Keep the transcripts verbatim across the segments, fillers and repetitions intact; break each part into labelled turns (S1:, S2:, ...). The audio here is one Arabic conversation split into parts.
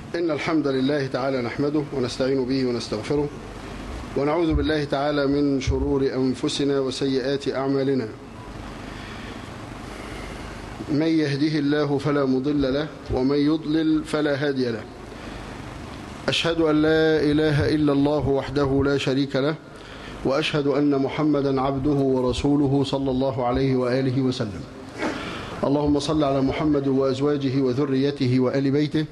S1: إن الحمد لله تعالى نحمده ونستعين به ونستغفره ونعوذ بالله تعالى من شرور أنفسنا وسيئات أعمالنا. من يهده الله فلا مضل له ومن يضلل فلا هادي له. أشهد أن لا إله إلا الله وحده لا شريك له، وأشهد أن محمدا عبده ورسوله صلى الله عليه وآله وسلم. اللهم صل على محمد وأزواجه وذريته وآل بيته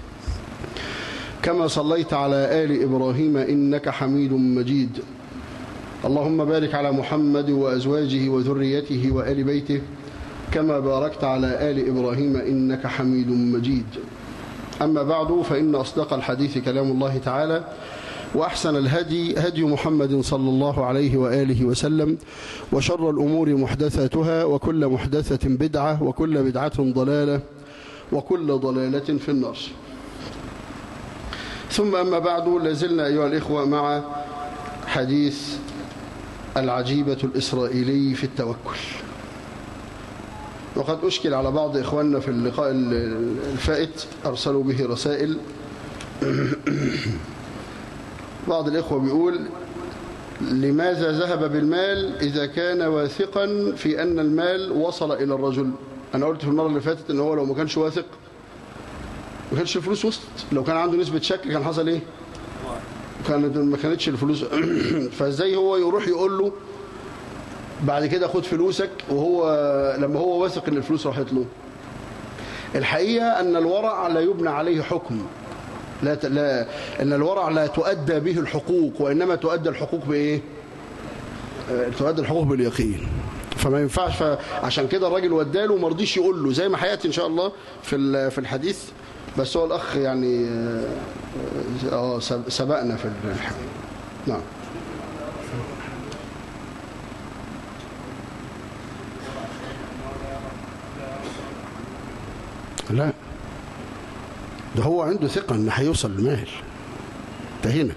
S1: كما صليت على آل إبراهيم إنك حميد مجيد. اللهم بارك على محمد وأزواجه وذريته وآل بيته كما باركت على آل إبراهيم إنك حميد مجيد. أما بعد، فإن أصدق الحديث كلام الله تعالى، وأحسن الهدي هدي محمد صلى الله عليه وآله وسلم، وشر الأمور محدثاتها، وكل محدثة بدعة، وكل بدعة ضلالة، وكل ضلالة في النار. ثم أما بعد، لازلنا أيها الإخوة مع حديث العجيبة الإسرائيلي في التوكل. وقد أشكل على بعض إخواننا في اللقاء الفائت، أرسلوا به رسائل. بعض الإخوة بيقول: لماذا ذهب بالمال إذا كان واثقا في أن المال وصل إلى الرجل؟ أنا قلت في المرة اللي فاتت إن هو لو ما كانش واثق ما كانش الفلوس وصلت. لو كان عنده نسبة شك كان حصل إيه؟ كانت ما كانتش الفلوس. فإزاي هو يروح يقول له بعد كده خد فلوسك وهو لما هو واثق إن الفلوس راحت له؟ الحقيقة أن الورع لا يبنى عليه حكم، لا, ت... لا ان الورع لا تؤدى به الحقوق، وانما تؤدى الحقوق بايه؟ تؤدى الحقوق باليقين. فما ينفعش. فعشان كده الراجل وداله وما رضيش يقول له، زي ما حياتي ان شاء الله في في الحديث. بس هو الاخ يعني اه سبقنا في الحديث. نعم. لا، ده هو عنده ثقة ان هيوصل المال. انتهينا.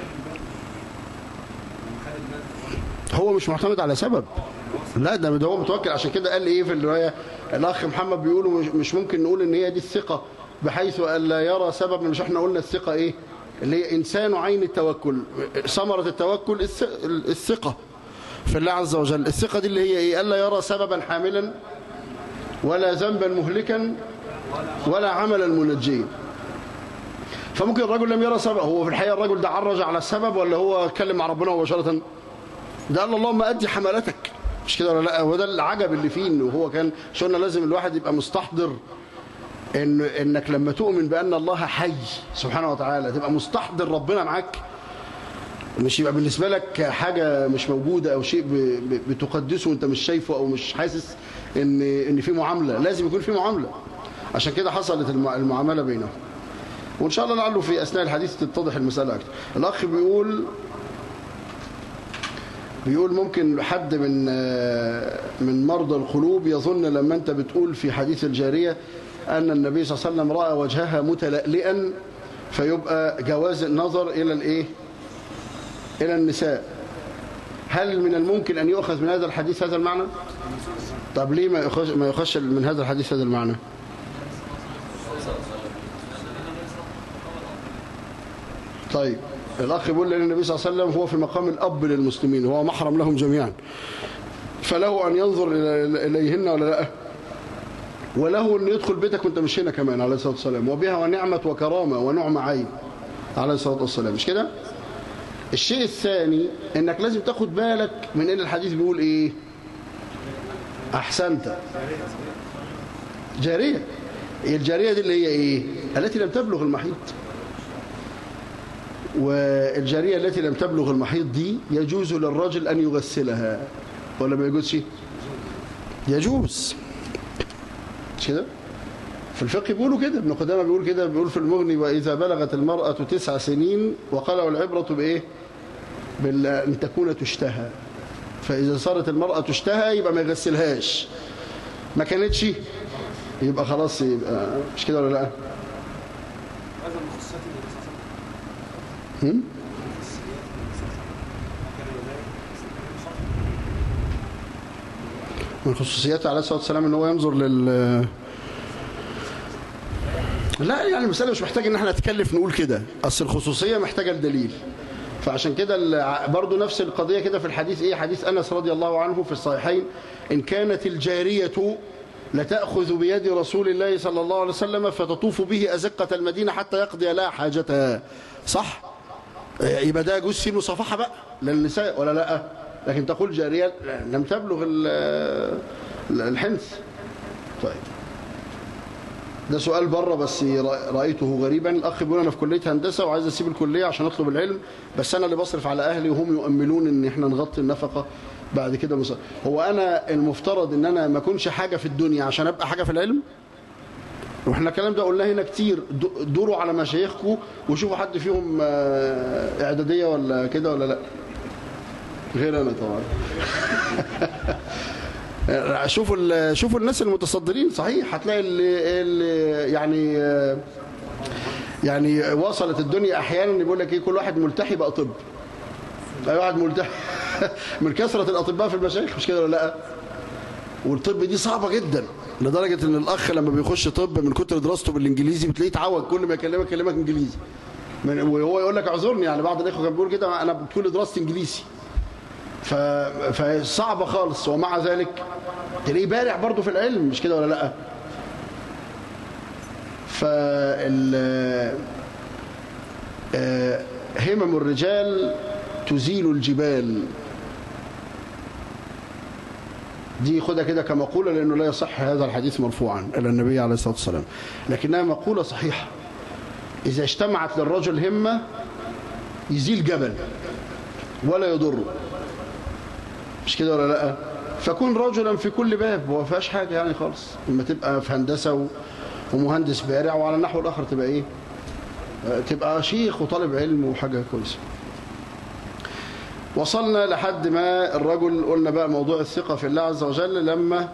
S1: هو مش معتمد على سبب. لا، ده هو متوكل. عشان كده قال ايه في الرواية الاخ محمد بيقولوا مش ممكن نقول ان هي دي الثقة بحيث ان لا يرى سبب. مش احنا قلنا الثقة ايه؟ اللي هي انسان عين التوكل. ثمرة التوكل الثقة في الله عز وجل. الثقة دي اللي هي ايه؟ الا يرى سببا حاملا ولا ذنبا مهلكا ولا عملا منجيا. فممكن الرجل لم يرى سبب. هو في الحقيقة الرجل ده عرج على السبب ولا هو اتكلم مع ربنا مباشرة؟ ده قال اللهم أدي حملتك، مش كده ولا لا؟ وده العجب اللي فيه، انه هو كان شلنا لازم الواحد يبقى مستحضر إن انك لما تؤمن بأن الله حي سبحانه وتعالى تبقى مستحضر ربنا معاك، مش يبقى بالنسبة لك حاجة مش موجودة أو شيء بتقدسه وانت مش شايفه أو مش حاسس ان ان في معاملة. لازم يكون في معاملة. عشان كده حصلت المعاملة بينهم، وإن شاء الله لعله في أثناء الحديث تتضح المسألة أكثر. الأخ بيقول بيقول ممكن حد من من مرضى القلوب يظن لما أنت بتقول في حديث الجارية أن النبي صلى الله عليه وسلم رأى وجهها متلألئا فيبقى جواز النظر إلى الإيه؟ إلى النساء. هل من الممكن أن يؤخذ من هذا الحديث هذا المعنى؟ طب ليه ما يخش ما يخش من هذا الحديث هذا المعنى؟ طيب، الأخ يقول لأن النبي صلى الله عليه وسلم هو في مقام الأب للمسلمين، هو محرم لهم جميعا، فله أن ينظر إليهن ولا لا؟ وله أن يدخل بيتك وانت مش هنا كمان عليه الصلاة والسلام، وبها ونعمة وكرامة ونعمة عين عليه الصلاة والسلام، مش كده؟ الشيء الثاني انك لازم تاخد بالك من ان الحديث بيقول ايه؟ احسنت. جارية. الجارية دي اللي هي ايه؟ التي لم تبلغ المحيض. والجارية التي لم تبلغ المحيض دي يجوز للرجل ان يغسلها ولا ما يجوزش؟ يجوز. مش كده؟ في الفقه بيقولوا كده، ابن قدامة بيقول كده، بيقول في المغني: وإذا بلغت المرأة تسع سنين وقالوا العبرة بإيه؟ بأن تكون تشتهى. فإذا صارت المرأة تشتهى يبقى ما يغسلهاش، ما كانتش يبقى خلاص، يبقى مش كده ولا لا؟ هذا من خصوصيات النبي. من خصوصياته عليه الصلاة والسلام ان هو ينظر لل لا يعني المسألة مش محتاج ان احنا نتكلف نقول كده، اصل الخصوصية محتاجة الدليل. فعشان كده برضو نفس القضية كده في الحديث ايه، حديث انس رضي الله عنه في الصحيحين، ان كانت الجارية لتأخذ بيد رسول الله صلى الله عليه وسلم فتطوف به أزقة المدينة حتى يقضي لها حاجتها. صح؟ يبقى ده يجوز فيه المصافحة بقى للنساء ولا لا؟ لكن تقول جارية لم تبلغ الحنث. طيب ده سؤال بره بس رأيته غريبا. الأخ بيقول أنا في كلية هندسة وعايز أسيب الكلية عشان أطلب العلم، بس أنا اللي بصرف على أهلي وهم يؤملون إن إحنا نغطي النفقة بعد كده مصر. هو أنا المفترض إن أنا ما أكونش حاجة في الدنيا عشان أبقى حاجة في العلم؟ وإحنا الكلام ده قلناه هنا كتير. دوروا على مشايخكم وشوفوا حد فيهم إعدادية ولا كده ولا لا، غير أنا طبعا. شوفوا شوفوا الناس المتصدرين صحيح، هتلاقي اللي, اللي يعني يعني وصلت الدنيا احيانا يقول لك ايه، كل واحد ملتحي بقى طب، اي واحد ملتحي من كثره الاطباء في المشايخ، مش كده ولا لا؟ والطب دي صعبه جدا لدرجه ان الاخ لما بيخش طب من كتر دراسته بالانجليزي بتلاقيه اتعود كل ما يكلمك يكلمك انجليزي، وهو يقول لك اعذرني، يعني بعض الاخوه كان بيقول كده انا كل دراستي انجليزي، فصعبه خالص، ومع ذلك تلاقيه بارع برضه في العلم، مش كده ولا لا؟ فال همم الرجال تزيل الجبال، دي خدها كده كمقولة، لأنه لا يصح هذا الحديث مرفوعا إلى النبي عليه الصلاة والسلام، لكنها مقولة صحيحة. إذا اجتمعت للرجل همة يزيل جبل ولا يضره، مش كده ولا لا؟ فكون رجلا في كل باب، وما فيهاش حاجة يعني خالص. لما تبقى في هندسة ومهندس بارع، وعلى النحو الآخر تبقى إيه؟ تبقى شيخ وطالب علم وحاجة كويسة. وصلنا لحد ما الرجل قلنا بقى موضوع الثقة في الله عز وجل، لما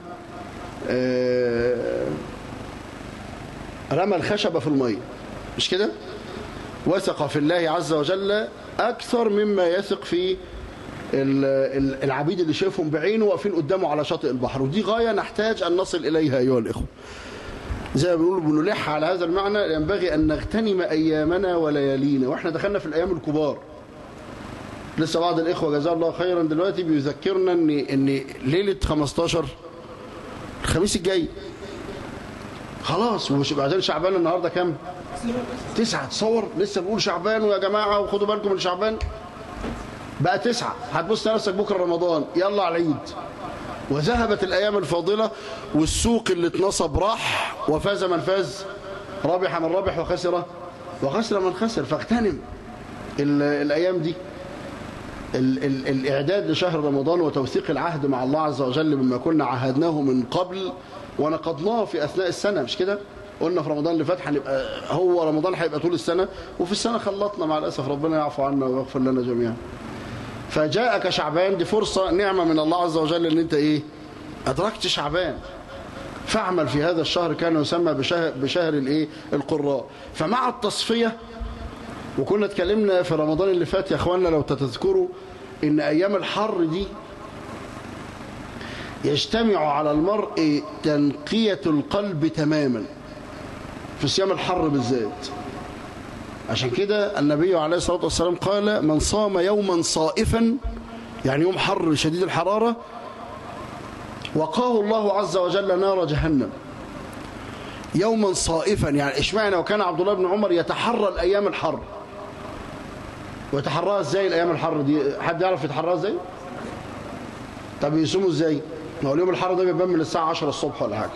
S1: رمى الخشبة في المية، مش كده؟ وثق في الله عز وجل أكثر مما يثق في العبيد اللي شايفهم بعينه واقفين قدامه على شاطئ البحر، ودي غاية نحتاج أن نصل إليها أيها الإخوة. زي ما بنقول بنلح على هذا المعنى، ينبغي أن نغتنم أيامنا وليالينا، وإحنا دخلنا في الأيام الكبار. لسه بعض الإخوة جزاه الله خيرا دلوقتي بيذكرنا إن إن ليلة خمستاشر الخميس الجاي خلاص، وبعدين شعبان النهارده كام؟ تسعة. تصور لسه بنقول شعبان ويا جماعة وخدوا بالكم من شعبان، بقى تسعة. هتبص نفسك بكرة رمضان، يلا على العيد. وذهبت الأيام الفاضلة، والسوق اللي اتنصب راح، وفاز من فاز، ربح من ربح، وخسر وخسر من خسر. فاغتنم الأيام دي، ال ال الإعداد لشهر رمضان وتوثيق العهد مع الله عز وجل بما كنا عهدناه من قبل ونقضناه في أثناء السنة، مش كده؟ قلنا في رمضان اللي فات هنبقى هو رمضان هيبقى طول السنة، وفي السنة خلطنا مع الأسف، ربنا يعفو عنا ويغفر لنا جميعا. فجاءك شعبان، دي فرصة نعمة من الله عز وجل ان انت ايه؟ ادركت شعبان، فاعمل في هذا الشهر، كان يسمى بشهر, بشهر الايه؟ القراء. فمع التصفية، وكنا اتكلمنا في رمضان اللي فات يا اخواننا لو تتذكروا ان ايام الحر دي يجتمع على المرء تنقية القلب تماما في صيام الحر بالذات. عشان كده النبي عليه الصلاة والسلام قال من صام يوما صائفا، يعني يوم حر شديد الحرارة، وقاه الله عز وجل نار جهنم. يوما صائفا يعني اشمعنى؟ وكان عبد الله بن عمر يتحرى الأيام الحر. ويتحراها ازاي الأيام الحر دي؟ حد يعرف يتحراها ازاي؟ طب يصوموا ازاي؟ ما هو اليوم الحر ده بيبان من الساعة عشرة الصبح ولا حاجة.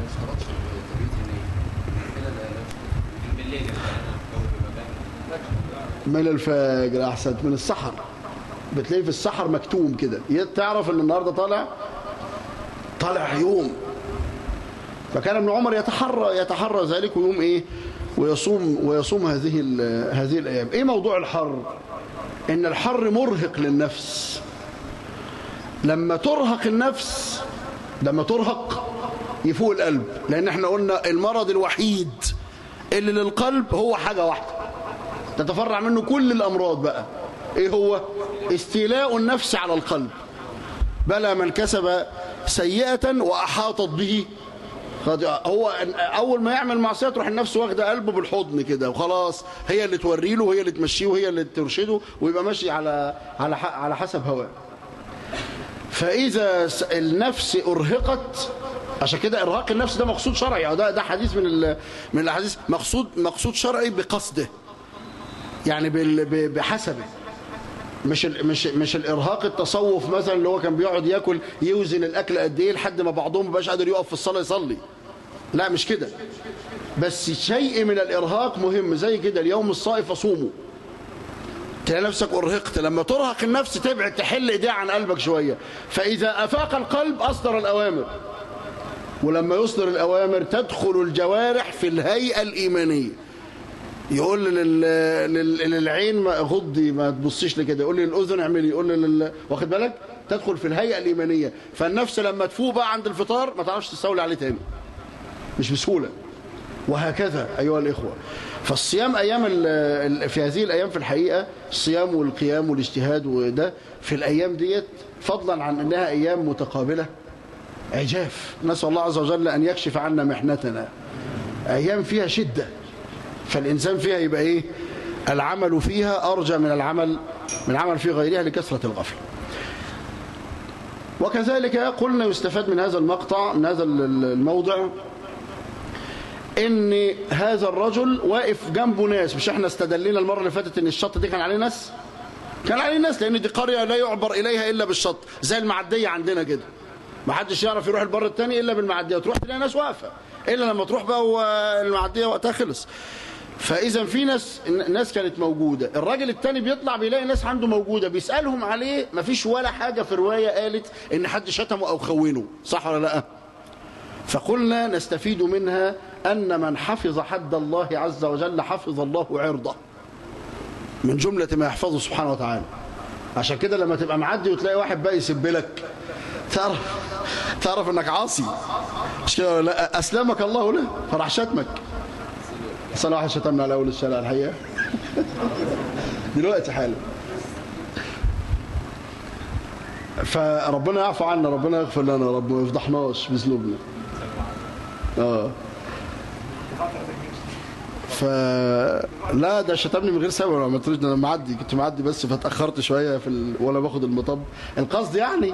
S1: من الفجر احسن، من السحر، بتلاقي في السحر مكتوم كده، تعرف ان النهارده طالع طالع يوم. فكان ابن عمر يتحرى يتحرى ذلك، ويوم ايه؟ ويصوم ويصوم هذه هذه الايام. ايه موضوع الحر؟ ان الحر مرهق للنفس. لما ترهق النفس، لما ترهق يفوق القلب، لان احنا قلنا المرض الوحيد اللي للقلب هو حاجه واحده تتفرع منه كل الأمراض بقى. إيه هو؟ استيلاء النفس على القلب. بلى من كسب سيئة وأحاطت به هو اول ما يعمل معصيه تروح النفس واخده قلبه بالحضن كده وخلاص، هي اللي توري له وهي اللي تمشيه وهي اللي ترشده ويبقى ماشي على على على حسب هواه. فاذا النفس ارهقت، عشان كده ارهاق النفس ده مقصود شرعي، ده ده حديث من من الاحاديث، مقصود مقصود شرعي بقصده، يعني بحسبه، مش مش مش الارهاق التصوف مثلا اللي هو كان بيقعد ياكل يوزن الاكل قد ايه لحد ما بعضهم ما بقاش قادر يقف في الصلاه يصلي، لا مش كده، بس شيء من الارهاق مهم زي كده اليوم الصائف صوموا، تلاقي نفسك ارهقت، لما ترهق النفس تبعد تحل ايديها عن قلبك شويه، فاذا افاق القلب اصدر الاوامر، ولما يصدر الاوامر تدخل الجوارح في الهيئه الايمانيه، يقول لل... لل... للعين ما غضي ما تبصيش لكده، يقول للاذن اعملي، يقول لل... واخد بالك، تدخل في الهيئه الايمانيه، فالنفس لما تفوق بقى عند الفطار ما تعرفش تستولي عليه تاني، مش بسهوله. وهكذا ايها الاخوه، فالصيام ايام ال... في هذه الايام في الحقيقه الصيام والقيام والاجتهاد وده في الايام ديت فضلا عن انها ايام متقابله عجاف، نسال الله عز وجل ان يكشف عنا محنتنا، ايام فيها شده، فالإنسان فيها يبقى إيه؟ العمل فيها أرجى من العمل من العمل في غيرها لكثرة الغفلة. وكذلك قلنا يستفاد من هذا المقطع من هذا الموضع إن هذا الرجل واقف جنبه ناس، مش إحنا استدلينا المرة اللي فاتت إن الشط دي كان عليه ناس؟ كان عليه ناس، لأن دي قرية لا يعبر إليها إلا بالشط، زي المعدية عندنا كده، ما حدش يعرف يروح البر الثاني إلا بالمعدية، تروح تلاقي ناس واقفة، إلا لما تروح بقى والمعدية وقتها خلص. فإذا في ناس ناس كانت موجودة، الراجل التاني بيطلع بيلاقي ناس عنده موجودة، بيسألهم عليه، مفيش ولا حاجة في رواية قالت إن حد شتمه أو خونه، صح ولا لا؟ فقلنا نستفيد منها أن من حفظ حد الله عز وجل حفظ الله عرضه، من جملة ما يحفظه سبحانه وتعالى. عشان كده لما تبقى معدي وتلاقي واحد بقى يسب لك، تعرف تعرف إنك عاصي، مش كده ولا لا؟ أسلمك الله له فراح شتمك. أصلا واحد شتمنا على أول الشارع الحقيقة دلوقتي حالا، فربنا يعفو عنا، ربنا يغفر لنا يا رب، ما يفضحناش بذنوبنا. اه فلا ده شتمني من غير سبب، ما قلتلوش، انا معدي كنت معدي بس فتأخرت شوية في ال... ولا باخد المطب، القصد يعني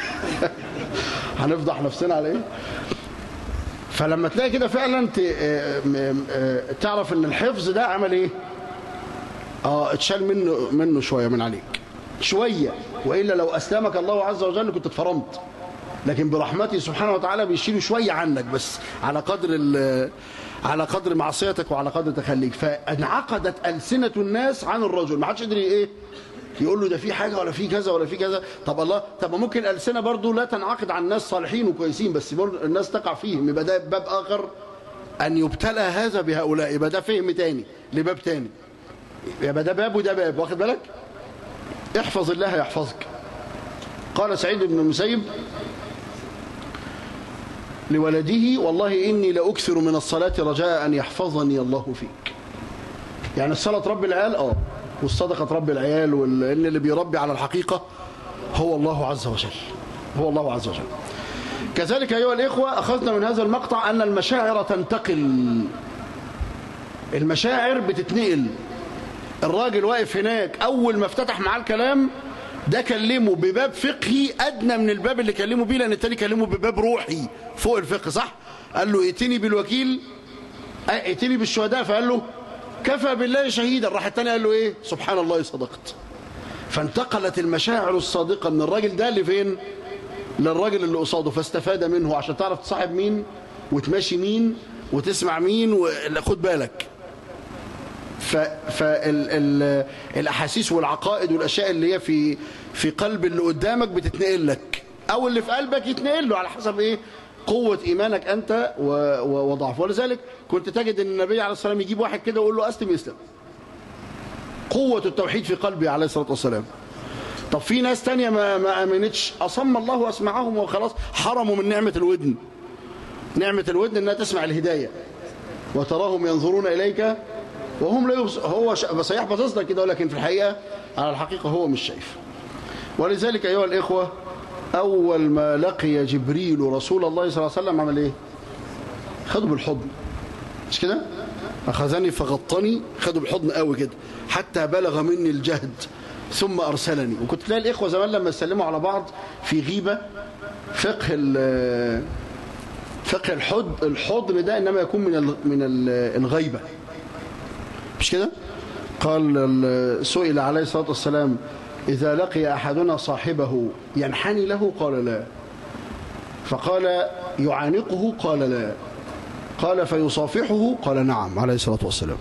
S1: هنفضح نفسنا على ايه؟ فلما تلاقي كده فعلا تعرف ان الحفظ ده عمل ايه؟ اه اتشال منه منه شويه من عليك شويه، والا لو اسلمك الله عز وجل كنت اتفرمت، لكن برحمته سبحانه وتعالى بيشيله شويه عنك بس على قدر على قدر معصيتك وعلى قدر تخليك. فانعقدت السنه الناس عن الرجل، ما حدش قدر ايه يقول له ده في حاجه ولا في كذا ولا في كذا. طب الله، طب ممكن الالسنه برضو لا تنعقد عن ناس صالحين وكويسين، بس برضو الناس تقع فيهم، يبقى ده باب اخر ان يبتلى هذا بهؤلاء، يبقى ده فهم تاني لباب تاني، يبقى ده باب وده باب، واخد بالك؟ احفظ الله يحفظك. قال سعيد بن المسيب لولده والله اني لاكثر من الصلاه رجاء ان يحفظني الله فيك. يعني الصلاه رب العيال اه والصدقة رب العيال، وإن اللي بيربي على الحقيقة هو الله عز وجل، هو الله عز وجل. كذلك أيها الإخوة أخذنا من هذا المقطع أن المشاعر تنتقل، المشاعر بتتنقل. الراجل واقف هناك أول ما افتتح معاه الكلام ده كلمه بباب فقهي أدنى من الباب اللي كلمه بيه، لأن التاني كلمه بباب روحي فوق الفقه، صح؟ قال له ائتني بالوكيل، ائتني بالشهداء، فقال له كفى بالله شهيدا، راح الثاني قال له ايه؟ سبحان الله صدقت. فانتقلت المشاعر الصادقه من الراجل ده لفين؟ للراجل اللي قصاده، فاستفاد منه عشان تعرف تصاحب مين وتماشي مين وتسمع مين، وخد بالك. فالاحاسيس والعقائد والاشياء اللي هي في في قلب اللي قدامك بتتنقل لك، او اللي في قلبك يتنقل له على حسب ايه؟ قوة إيمانك أنت وضعف. ولذلك كنت تجد أن النبي عليه الصلاة والسلام يجيب واحد كده ويقول له أسلم يسلم، قوة التوحيد في قلبي عليه الصلاة والسلام. طب في ناس تانية ما, ما آمنتش، أصم الله أسمعهم وخلاص، حرموا من نعمة الودن. نعمة الودن أنها تسمع الهداية، وتراهم ينظرون إليك وهم لا يبص... هو ش... بس يحفظ لك كده، ولكن في الحقيقة على الحقيقة هو مش شايف. ولذلك أيها الإخوة أول ما لقي جبريل رسول الله صلى الله عليه وسلم عمل إيه؟ خدوا بالحضن، مش كده؟ أخذني فغطني، خدوا بالحضن قوي كده حتى بلغ مني الجهد ثم أرسلني. وكنت تلاقي الإخوة زمان لما يسلموا على بعض في غيبة فقه فقه الحضن الحضن ده إنما يكون من من الغيبة، مش كده؟ قال سئل عليه الصلاة والسلام إذا لقي أحدنا صاحبه ينحني له؟ قال لا. فقال يعانقه؟ قال لا. قال فيصافحه؟ قال نعم عليه الصلاة والسلام.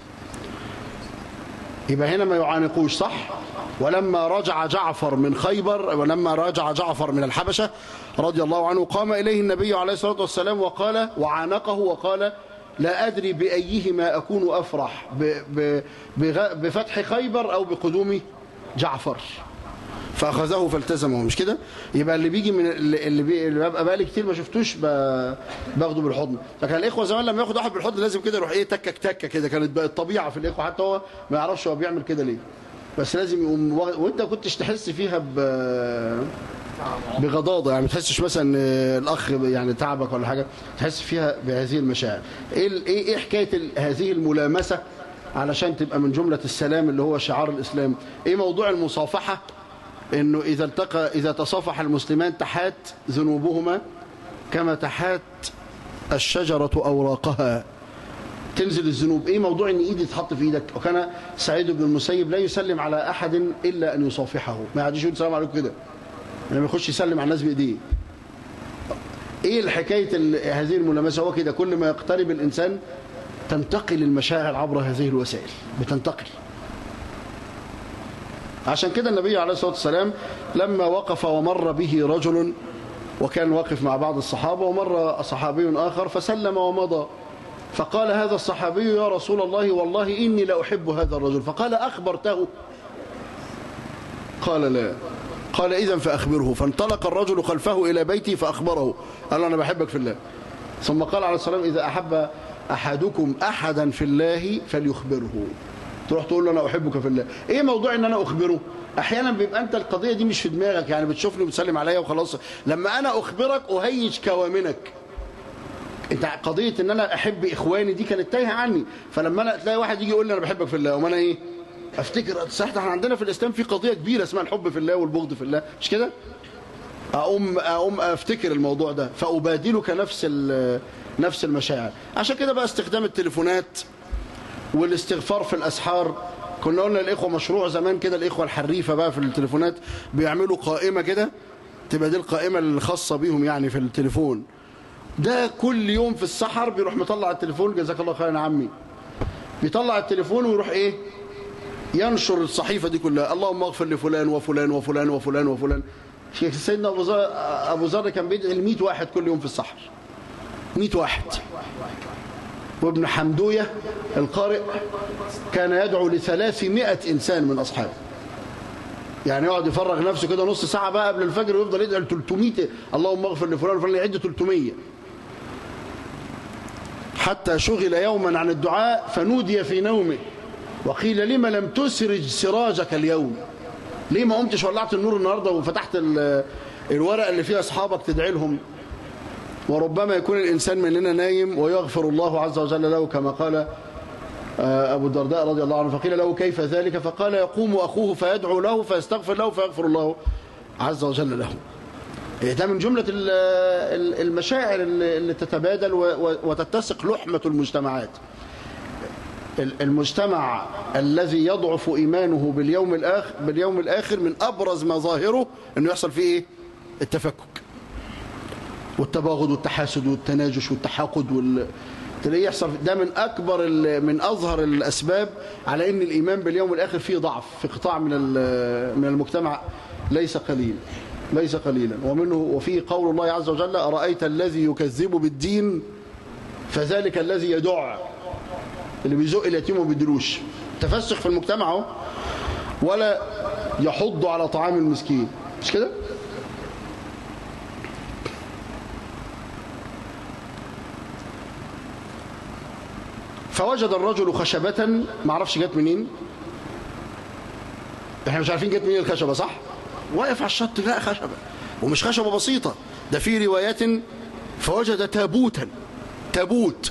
S1: يبقى هنا ما يعانقوش، صح؟ ولما رجع جعفر من خيبر، ولما رجع جعفر من الحبشة رضي الله عنه قام إليه النبي عليه الصلاة والسلام وقال وعانقه وقال لا أدري بأيهما أكون أفرح، بفتح خيبر أو بقدوم جعفر. فأخذه فالتزمه، مش كده؟ يبقى اللي بيجي من اللي بيبقى بقالي كتير ما شفتوش باخده بالحضن. فكان الإخوة زمان لما ياخد واحد بالحضن لازم كده يروح إيه تكك تكة كده، كانت بقى الطبيعة في الإخوة، حتى هو ما يعرفش هو بيعمل كده ليه، بس لازم يقوم. وأنت كنتش تحس فيها ب بغضاضة، يعني ما تحسش مثلا الأخ يعني تعبك ولا حاجة، تحس فيها بهذه المشاعر. إيه إيه إيه حكاية هذه الملامسة علشان تبقى من جملة السلام اللي هو شعار الإسلام؟ إيه موضوع المصافحة؟ إنه إذا التقى إذا تصافح المسلمان تحات ذنوبهما كما تحات الشجرة أوراقها، تنزل الذنوب. إيه موضوع إن إيدي تتحط في إيدك؟ وكان سعيد بن المسيب لا يسلم على أحد إلا أن يصافحه، ما يعديش يقول السلام عليكم كده، لما يخش يسلم على الناس بإيديه. إيه الحكاية هذه الملامسة؟ هو كده كل ما يقترب الإنسان تنتقل المشاعر عبر هذه الوسائل، بتنتقل. عشان كده النبي عليه الصلاة والسلام لما وقف ومر به رجل، وكان واقف مع بعض الصحابة ومر صحابي آخر فسلم ومضى، فقال هذا الصحابي يا رسول الله والله إني لأحب هذا الرجل، فقال أخبرته؟ قال لا. قال إذن فأخبره. فانطلق الرجل خلفه إلى بيته فأخبره، قال له أنا بحبك في الله. ثم قال عليه الصلاة والسلام إذا أحب أحدكم أحدا في الله فليخبره. تروح تقول له أنا أحبك في الله. إيه موضوع إن أنا أخبره؟ أحيانا بيبقى أنت القضية دي مش في دماغك، يعني بتشوفني وبتسلم عليا وخلاص. لما أنا أخبرك أهيج كوامنك. أنت قضية إن أنا أحب إخواني دي كانت تايهة عني، فلما أنا تلاقي واحد يجي يقول لي أنا بحبك في الله، وما أنا إيه؟ أفتكر صح احنا عندنا في الإسلام في قضية كبيرة اسمها الحب في الله والبغض في الله، مش كده؟ أقوم أقوم أفتكر الموضوع ده فأبادلك نفس نفس المشاعر. عشان كده بقى استخدام التليفونات والاستغفار في الأسحار. كنا قلنا الإخوة مشروع زمان كده، الإخوة الحريفة بقى في التليفونات بيعملوا قائمة كده، تبقى دي القائمة الخاصة بيهم يعني في التليفون. ده كل يوم في السحر بيروح مطلع التليفون، جزاك الله خيرا يا عمي، بيطلع التليفون ويروح إيه؟ ينشر الصحيفة دي كلها، اللهم اغفر لفلان وفلان وفلان وفلان وفلان. سيدنا أبو ذر أبو ذر كان بيدعي لمئة واحد كل يوم في السحر، مئة واحد. وابن حمدوية القارئ كان يدعو لثلاثمائة إنسان من أصحابه، يعني يقعد يفرغ نفسه كده نص ساعة بقى قبل الفجر ويفضل يدعي ل ثلاثمائة، اللهم اغفر لفلان وفلان، يعد ثلاثمائة. حتى شغل يوما عن الدعاء فنودي في نومه وقيل لما لم تسرج سراجك اليوم؟ ليه ما قمتش ولعت النور النهارده وفتحت الورقة اللي فيها أصحابك تدعي لهم؟ وربما يكون الإنسان مننا نايم ويغفر الله عز وجل له، كما قال أبو الدرداء رضي الله عنه، فقيل له كيف ذلك؟ فقال يقوم أخوه فيدعو له فيستغفر له فيغفر الله عز وجل له. ده من جملة المشاعر اللي تتبادل وتتسق لحمة المجتمعات. المجتمع الذي يضعف إيمانه باليوم الآخر باليوم الآخر من أبرز مظاهره أنه يحصل فيه إيه؟ التفكك والتباغض والتحاسد والتناجش والتحاقد وال... تلاقيه يحصل. ده من أكبر من أظهر الأسباب على أن الإيمان باليوم الآخر فيه ضعف في قطاع من من المجتمع ليس قليل ليس قليلا. ومنه وفيه قول الله عز وجل أرأيت الذي يكذب بالدين فذلك الذي يدع، اللي بيزق اليتيم وما بيدلوش. تفسخ في المجتمع اهو، ولا يحض على طعام المسكين، مش كده؟ فوجد الرجل خشبة، ما عرفش جت منين، احنا مش عارفين جت منين الخشبة، صح؟ واقف على الشط لقى خشبة، ومش خشبة بسيطة، ده في روايات فوجد تابوتا، تابوت.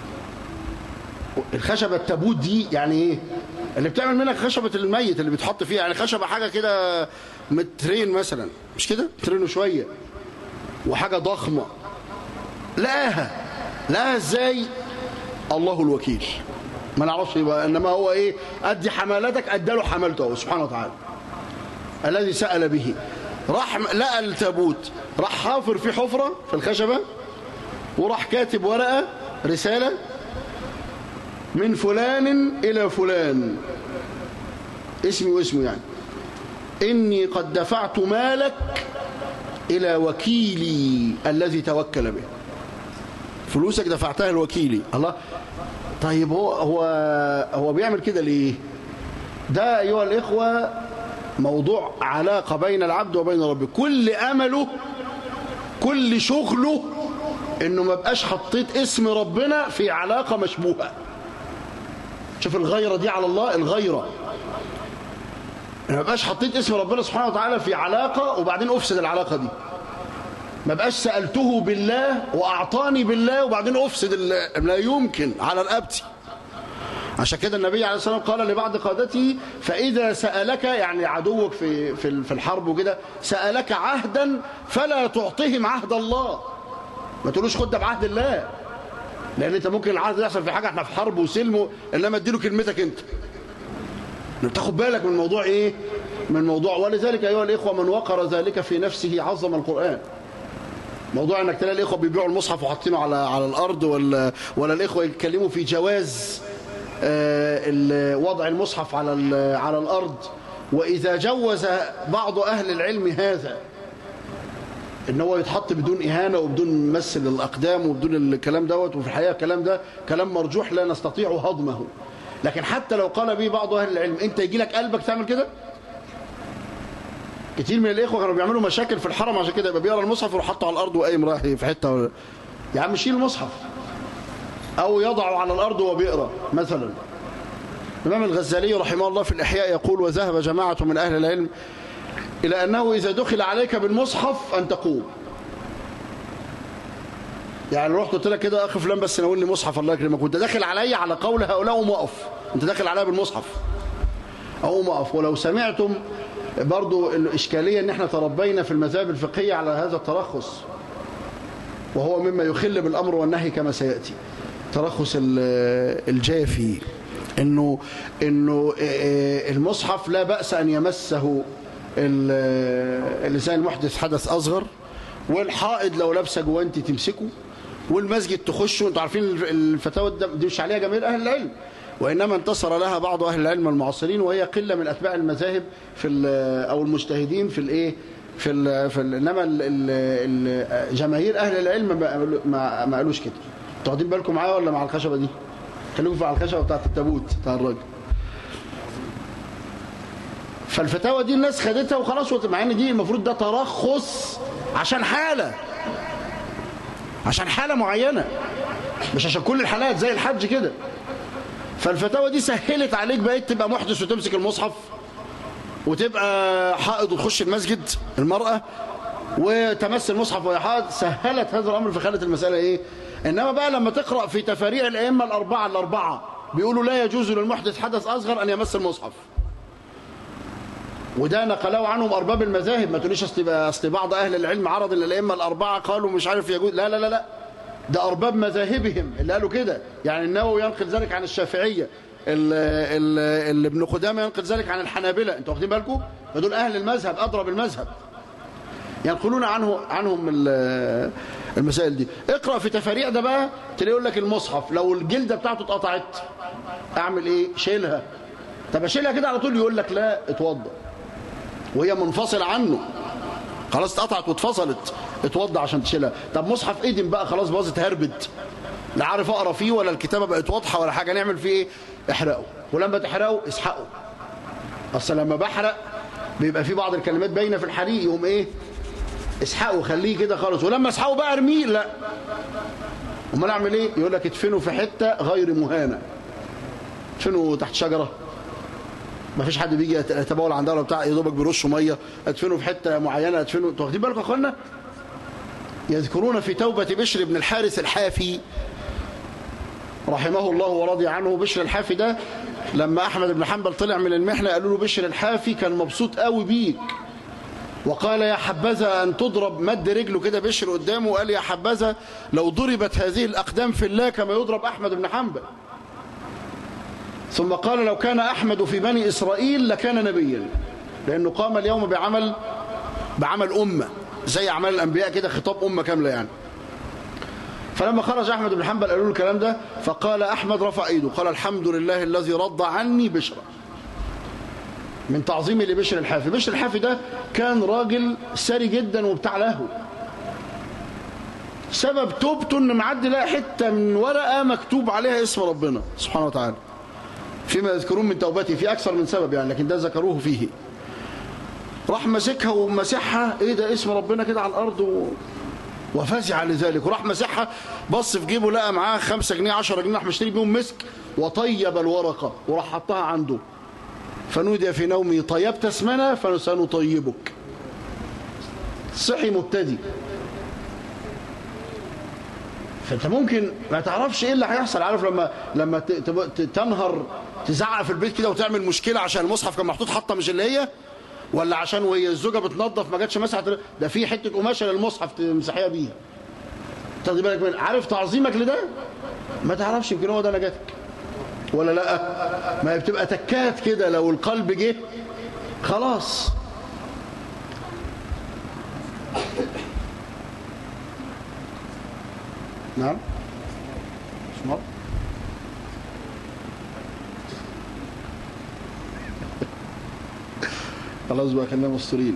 S1: الخشبة التابوت دي يعني ايه؟ اللي بتعمل منك خشبة الميت اللي بتحط فيها، يعني خشبة حاجة كده مترين مثلا، مش كده؟ مترين وشوية، وحاجة ضخمة. لقاها لقاها ازاي؟ الله الوكيل، ما نعرفش يبقى، انما هو ايه؟ ادي حمالتك اداله حملته سبحانه وتعالى الذي سأل به. راح لقى التابوت، راح حافر في حفرة في الخشبة، وراح كاتب ورقة رسالة من فلان إلى فلان، اسمي واسمه يعني، إني قد دفعت مالك إلى وكيلي الذي توكل به. فلوسك دفعتها الوكيلي. الله، طيب هو هو هو بيعمل كده ليه؟ ده أيها الإخوة موضوع علاقة بين العبد وبين ربه. كل أمله كل شغله إنه ما بقاش حطيت اسم ربنا في علاقة مشبوهة. شوف الغيرة دي على الله، الغيرة ما بقاش حطيت اسم ربنا سبحانه وتعالى في علاقة وبعدين أفسد العلاقة دي. ما بقاش سألته بالله وأعطاني بالله وبعدين أفسد، لا يمكن، على رقبتي. عشان كده النبي عليه الصلاة والسلام قال لبعض قادته: فإذا سألك، يعني عدوك في في الحرب وكده، سألك عهدا فلا تعطهم عهد الله. ما تقولوش خد ده بعهد الله، لأن أنت ممكن العهد يحصل في حاجة، احنا في حرب وسلم، إنما اديله كلمتك أنت. تاخد بالك من موضوع إيه؟ من موضوع. ولذلك أيها الإخوة من وقر ذلك في نفسه عظم القرآن. موضوع انك تلاقي الاخوه بيبيعوا المصحف وحاطينه على على الارض، ولا ولا الاخوه يتكلموا في جواز وضع المصحف على على الارض. واذا جوز بعض اهل العلم هذا ان هو يتحط بدون اهانه وبدون مس للاقدام وبدون الكلام دوت، وفي الحقيقه الكلام ده كلام مرجوح لا نستطيع هضمه. لكن حتى لو قال به بعض اهل العلم، انت يجي لك قلبك تعمل كده؟ كتير من الاخوه كانوا بيعملوا مشاكل في الحرم عشان كده، يبقى بيقرا المصحف ويروح حاطه على الارض وقايم رايح في حته و... يا عم شيل المصحف، او يضعه على الارض وهو بيقرا مثلا. الامام الغزالي رحمه الله في الاحياء يقول: وذهب جماعه من اهل العلم الى انه اذا دخل عليك بالمصحف ان تقوم. يعني رحت قلت لك كده: يا اخي فلان بس ناولني مصحف الله يكرمك، وانت داخل عليا على قول هؤلاء قوم اقف، انت داخل عليا بالمصحف، اقوم اقف. ولو سمعتم برضو الإشكالية ان احنا تربينا في المذاهب الفقهية على هذا الترخص، وهو مما يخل بالأمر والنهي كما سيأتي. ترخص الجافي، انه انه المصحف لا بأس ان يمسه اللسان المحدث حدث اصغر، والحائض لو لابسه جوانتي تمسكه، والمسجد تخشه. انتوا عارفين الفتاوى دي مش عليها جميع اهل العلم، وإنما انتصر لها بعض أهل العلم المعاصرين، وهي قلة من أتباع المذاهب في أو المجتهدين في الإيه في ال في ال إنما ال ال جماهير أهل العلم ما ما قالوش كده. انتوا واخدين بالكم معايا ولا مع الخشبة دي؟ خليكم على الخشبة بتاعت التابوت بتاع الراجل. فالفتاوى دي الناس خدتها وخلاص، مع ان دي المفروض ده ترخص عشان حالة، عشان حالة معينة، مش عشان كل الحالات زي الحج كده. فالفتاوى دي سهلت عليك، بقيت تبقى محدث وتمسك المصحف، وتبقى حائض وتخش المسجد المرأة وتمس المصحف وهي حائض. سهلت هذا الأمر فخلت المسألة إيه؟ إنما بقى لما تقرأ في تفاريع الأئمة الأربعة الأربعة بيقولوا لا يجوز للمحدث حدث أصغر أن يمس المصحف، وده نقلوا عنهم أرباب المذاهب. ما تقوليش أصل بعض أهل العلم عرض الأئمة الأربعة قالوا مش عارف يجوز، لا لا لا لا، ده أرباب مذاهبهم اللي قالوا كده. يعني النووي ينقل ذلك عن الشافعية، اللي ابن قدامة ينقل ذلك عن الحنابلة. انتوا واخدين بالكم؟ فدول أهل المذهب أضرب المذهب ينقلون عنه عنهم المسائل دي. اقرأ في تفاريع ده بقى تلاقي يقول لك المصحف لو الجلدة بتاعته اتقطعت أعمل إيه؟ شيلها. طب أشيلها كده على طول؟ يقول لك لا، اتوضى وهي منفصلة عنه، خلاص اتقطعت واتفصلت، اتوضى عشان تشيلها. طب مصحف ايدن بقى خلاص باظت هربت، لا عارف اقرا فيه ولا الكتابه بقت واضحه ولا حاجه، نعمل فيه ايه؟ احرقه. ولما تحرقه اسحقه. اصل لما بحرق بيبقى في بعض الكلمات باينه في الحريق، يقوم ايه؟ اسحقه، خليه كده خالص. ولما اسحقه بقى ارميه؟ لا. امال اعمل ايه؟ يقول لك ادفنه في حته غير مهانه، ادفنه تحت شجره، ما فيش حد بيجي يتبول عندها ولا بتاع، يا دوبك بيرشوا ميه، ادفنه في حته معينه، ادفنه. انتوا واخدين بالكم يا اخوانا؟ يذكرون في توبه بشر بن الحارث الحافي رحمه الله ورضي عنه. بشر الحافي ده لما أحمد بن حنبل طلع من المحنة قالوا له بشر الحافي كان مبسوط قوي بيك، وقال يا حبذا أن تضرب، مد رجله كده بشر قدامه وقال يا حبذا لو ضربت هذه الأقدام في الله كما يضرب أحمد بن حنبل. ثم قال لو كان أحمد في بني إسرائيل لكان نبيا، لأنه قام اليوم بعمل بعمل أمة زي أعمال الأنبياء كده، خطاب أمة كاملة يعني. فلما خرج أحمد بن حنبل قالوا له الكلام ده، فقال أحمد رفع إيده قال الحمد لله الذي رد عني بشرا، من تعظيمي لبشر الحافي. بشر الحافي ده كان راجل سري جدا وبتاع لهو، سبب توبته ان معدي لها حته من ورقه مكتوب عليها اسم ربنا سبحانه وتعالى فيما يذكرون من توبته، في اكثر من سبب يعني لكن ده ذكروه فيه. راح مسكها ومسحها، ايه ده اسم ربنا كده على الارض و... وفزع لذلك، وراح مسحها، بص في جيبه لقى معاه خمسة جنيه عشرة جنيه راح مشتري بيهم مسك وطيب الورقه وراح حطها عنده، فنودي في نومه طيبت اسمنا فسنطيبك. صحي مبتدي، فانت ممكن ما تعرفش ايه اللي هيحصل. عارف لما لما تنهر تزعق في البيت كده وتعمل مشكله عشان المصحف كان محطوط حطه مش اللي هي، ولا عشان وهي الزوجه بتنظف ما جاتش مسحت ده في حته قماشه للمصحف تمسحيها بيها، تاخدي بالك من. عارف تعظيمك لده ما تعرفش يمكن هو ده نجاتك ولا لا. ما بتبقى تكات كده لو القلب جه خلاص. نعم مش مرة خلاص بقى خلينا مستورين.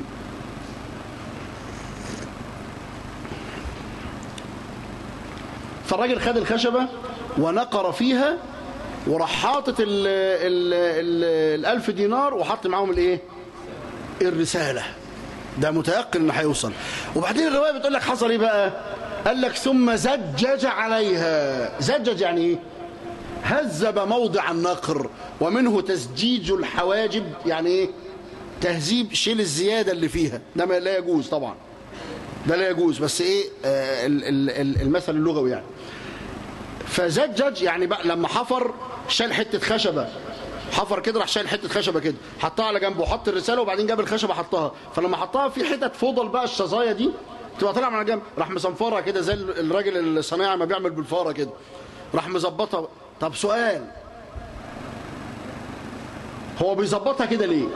S1: فالراجل خد الخشبة ونقر فيها وراح حاطط ال ال ال الألف دينار وحط معاهم الايه الرسالة، ده متيقن ان هيوصل. وبعدين الرواية بتقول لك حصل ايه بقى، قال لك ثم زجج عليها. زجج يعني ايه؟ هذب موضع النقر، ومنه تزجيج الحواجب، يعني ايه تهذيب، شيل الزيادة اللي فيها، ده ما لا يجوز طبعا، ده لا يجوز، بس ايه آه المثل اللغوي يعني. فزجج يعني بقى لما حفر شال حتة خشبة، حفر كده راح شايل حته خشبه كده حطها على جنبه وحط الرساله وبعدين جاب الخشبه حطها، فلما حطها في حتت فضل بقى الشظايا دي تبقى طالعه من الجنب، راح مصنفرها كده زي الراجل الصنايعي ما بيعمل بالفاره كده، راح مظبطها. طب سؤال، هو بيظبطها كده ليه؟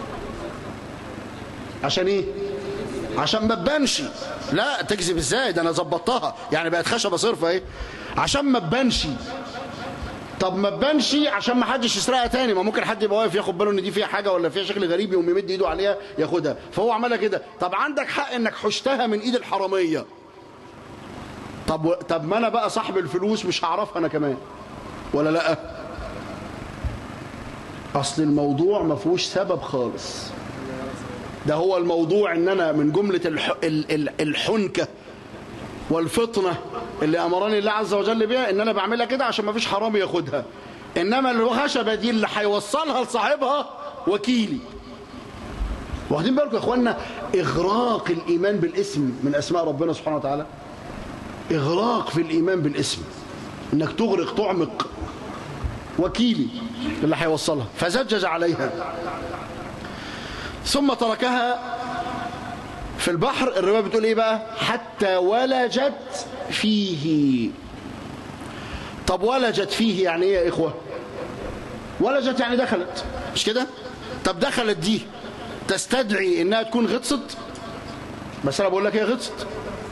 S1: عشان ايه؟ عشان ما تبانش. لا تكذب ازاي، ده انا ظبطتها يعني بقت خشبه صرفه اهي، عشان ما تبانش. طب ما تبانش عشان ما حدش يسرقها تاني، ما ممكن حد يبقى واقف ياخد باله ان دي فيها حاجه ولا فيها شكل غريب يقوم يمد ايده عليها ياخدها، فهو عملها كده. طب عندك حق انك حشتها من ايد الحراميه، طب طب ما انا بقى صاحب الفلوس مش هعرفها انا كمان ولا لا؟ اصل الموضوع ما فيهوش سبب خالص، ده هو الموضوع ان انا من جمله الح... الحنكه والفطنه اللي امرني الله عز وجل بها ان انا بعملها كده عشان ما فيش حرامي ياخدها، انما الخشبه دي اللي هيوصلها لصاحبها وكيلي. واخدين بالكم يا اخوانا؟ اغراق الايمان بالاسم من اسماء ربنا سبحانه وتعالى، اغراق في الايمان بالاسم، انك تغرق تعمق، وكيلي اللي هيوصلها. فزجج عليها ثم تركها في البحر. الرواية بتقول ايه بقى؟ حتى ولجت فيه. طب ولجت فيه يعني ايه يا اخوة؟ ولجت يعني دخلت، مش كده؟ طب دخلت دي تستدعي انها تكون غطست؟ بس انا بقول لك هي غطست.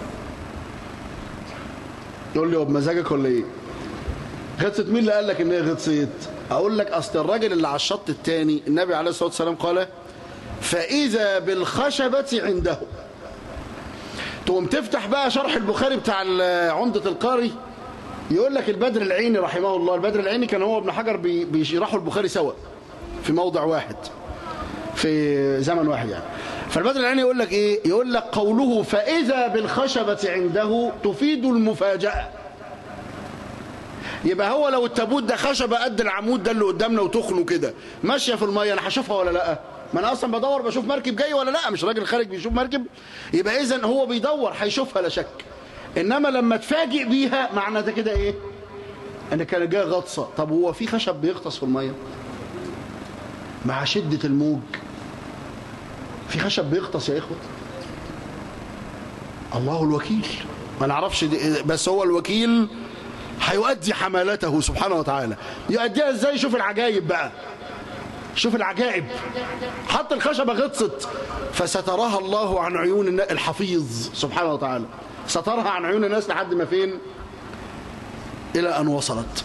S1: يقول لي هو بمزاجك ولا ايه؟ غطست مين اللي قال لك ان هي غطست؟ اقول لك اصل الراجل اللي على الشط الثاني النبي عليه الصلاة والسلام قال فإذا بالخشبة عنده. تقوم تفتح بقى شرح البخاري بتاع عمدة القاري يقول لك البدر العيني رحمه الله، البدر العيني كان هو ابن حجر بيشرحوا البخاري سوا في موضع واحد في زمن واحد يعني. فالبدر العيني يقول لك ايه؟ يقول لك قوله فإذا بالخشبة عنده تفيد المفاجأة. يبقى هو لو التابوت ده خشبة قد العمود ده اللي قدامنا وتخنه كده ماشية في المية، انا هشوفها ولا لا؟ ما انا اصلا بدور بشوف مركب جاي ولا لا، مش راجل خارج بيشوف مركب. يبقى اذا هو بيدور هيشوفها لا شك، انما لما تفاجئ بيها معنى ده كده ايه؟ أنا كان جاي غطسة. طب هو في خشب بيغطس في المية مع شدة الموج؟ في خشب بيغطس يا إخوة؟ الله الوكيل، ما نعرفش بس هو الوكيل هيؤدي حمالته سبحانه وتعالى. يؤديها ازاي؟ شوف العجائب بقى، شوف العجائب. حتى الخشبة غطست فستراها الله عن عيون الناس. الحفيظ سبحانه وتعالى سترها عن عيون الناس لحد ما فين؟ إلى أن وصلت.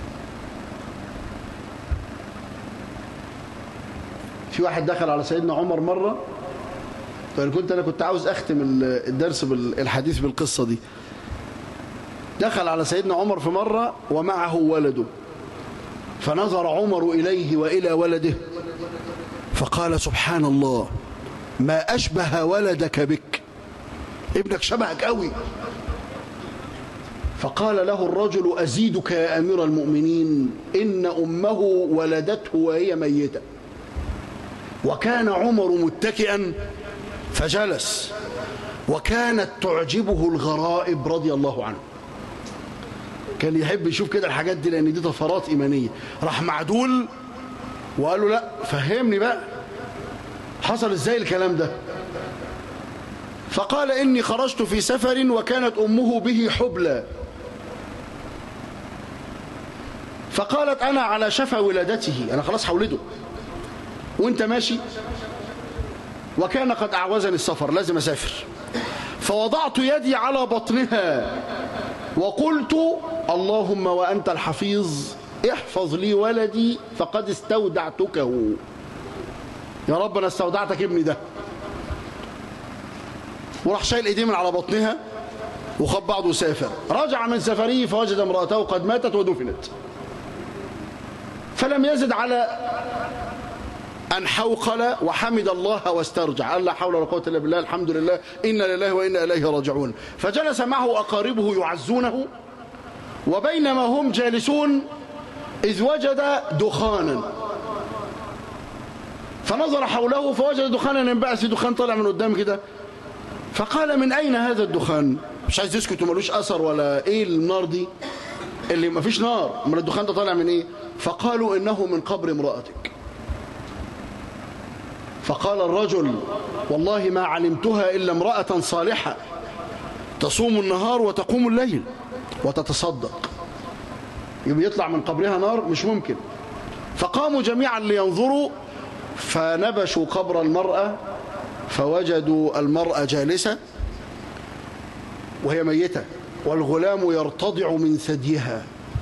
S1: في واحد دخل على سيدنا عمر مرة، فأنا كنت أنا كنت عاوز أختم الدرس بالحديث بالقصة دي. دخل على سيدنا عمر في مرة ومعه ولده، فنظر عمر إليه وإلى ولده فقال سبحان الله ما أشبه ولدك بك، ابنك شبهك قوي. فقال له الرجل أزيدك يا أمير المؤمنين إن أمه ولدته وهي ميتة. وكان عمر متكئا فجلس، وكانت تعجبه الغرائب رضي الله عنه. كان يحب يشوف كده الحاجات دي لأن دي طفرات إيمانية. راح معدول وقال له لا فهمني بقى حصل ازاي الكلام ده. فقال إني خرجت في سفر وكانت أمه به حبلى، فقالت أنا على شفا ولادته، أنا خلاص هولده وانت ماشي، وكان قد أعوزني السفر لازم أسافر، فوضعت يدي على بطنها وقلت اللهم وأنت الحفيظ احفظ لي ولدي فقد استودعتكه. يا رب أنا استودعتك ابني ده. وراح شايل ايديه من على بطنها وخد بعضه وسافر. رجع من سفره فوجد امرأته قد ماتت ودفنت، فلم يزد على أن حوقل وحمد الله واسترجع، قال لا حول ولا قوة إلا بالله، الحمد لله، إنا لله وإنا إليه راجعون. فجلس معه أقاربه يعزونه، وبينما هم جالسون إذ وجد دخانا، فنظر حوله فوجد دخانا ينبعث، في دخان طلع من قدام كده، فقال من أين هذا الدخان؟ مش عايز يسكت ومالوش أثر ولا إيه النار دي اللي ما فيش نار، أمال الدخان ده طالع من إيه؟ فقالوا إنه من قبر امرأتك. فقال الرجل والله ما علمتها إلا امرأة صالحة تصوم النهار وتقوم الليل وتتصدق، يبقى يطلع من قبرها نار؟ مش ممكن. فقاموا جميعا لينظروا فنبشوا قبر المرأة فوجدوا المرأة جالسة وهي ميتة والغلام يرتضع من ثديها،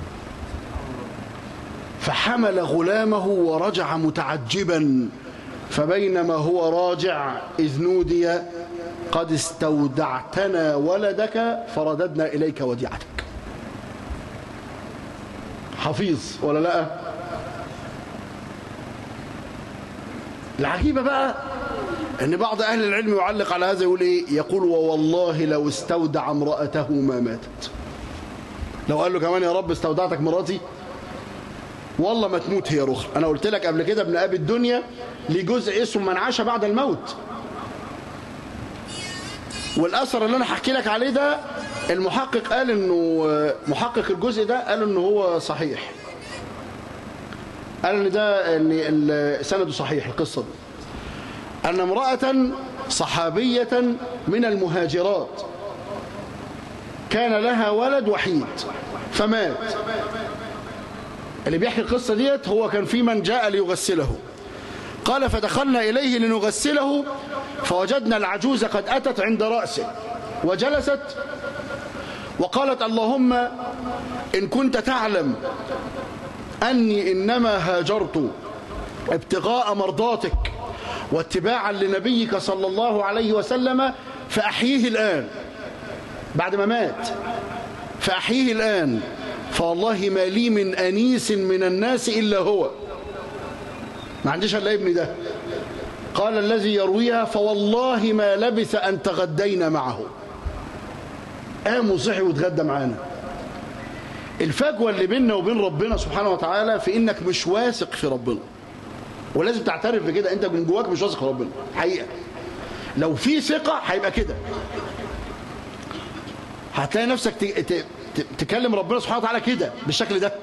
S1: فحمل غلامه ورجع متعجبا، فبينما هو راجع إذ نودي قد استودعتنا ولدك فرددنا إليك وديعتك. حفيظ ولا لا؟ العجيبة بقى ان بعض اهل العلم يعلق على هذا يقول ايه؟ يقول ووالله لو استودع امرأته ما ماتت. لو قال له كمان يا رب استودعتك مراتي والله ما تموت هي رخر. انا قلت لك قبل كده ابن ابي الدنيا ليه جزء اسمه من عاش بعد الموت، والاثر اللي انا هحكي لك عليه ده المحقق قال انه محقق الجزء ده قال انه هو صحيح، قال ان ده ان سنده صحيح. القصه دي ان امراه صحابيه من المهاجرات كان لها ولد وحيد فمات. اللي بيحكي القصه ديت هو كان في من جاء ليغسله، قال فدخلنا اليه لنغسله فوجدنا العجوز قد اتت عند راسه وجلست وقالت اللهم ان كنت تعلم أني إنما هاجرت ابتغاء مرضاتك واتباعا لنبيك صلى الله عليه وسلم فأحييه الآن، بعد ما مات فأحييه الآن، فوالله ما لي من أنيس من الناس إلا هو، ما عنديش إلا ابني ده. قال الذي يرويها فوالله ما لبث أن تغدينا معه، قام وصحي وتغدى معانا. الفجوة اللي بيننا وبين ربنا سبحانه وتعالى في انك مش واثق في ربنا، ولازم تعترف بكده، انت من جواك مش واثق في ربنا حقيقة. لو في ثقة هيبقى كده، هتلاقي نفسك تكلم ربنا سبحانه وتعالى كده بالشكل ده.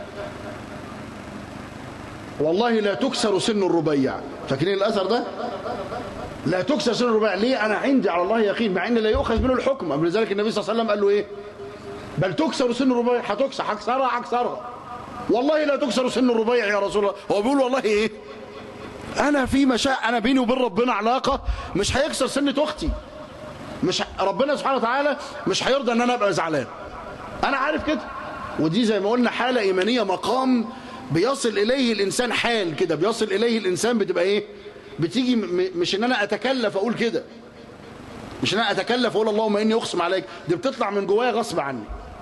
S1: والله لا تكسر سن الربيع، فاكرين الاثر ده؟ لا تكسر سن الربيع. ليه؟ انا عندي على الله يقين، مع ان لا يؤخذ منه الحكم. لذلك النبي صلى الله عليه وسلم قال له ايه؟ بل تكسر سن الربيع. هتكسر، هكسرها هكسرها. والله لا تكسر سن الربيع يا رسول الله. هو بيقول والله ايه؟ انا في مشاء، انا بيني وبين ربنا علاقه مش هيكسر سنه اختي. مش ربنا سبحانه وتعالى مش هيرضى ان انا ابقى زعلان. انا عارف كده. ودي زي ما قلنا حاله ايمانيه، مقام بيصل اليه الانسان، حال كده بيصل اليه الانسان، بتبقى ايه؟ بتيجي مش ان انا اتكلف اقول كده، مش ان انا اتكلف اقول اللهم اني اقسم عليك، دي بتطلع من جوايا غصب عني.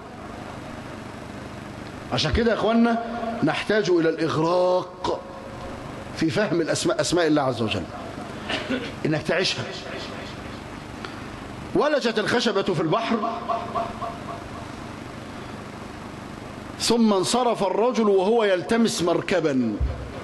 S1: عشان كده يا اخوانا نحتاج الى الاغراق في فهم الاسماء، اسماء الله عز وجل، انك تعيشها. ولجت الخشبة في البحر ثم انصرف الرجل وهو يلتمس مركبا.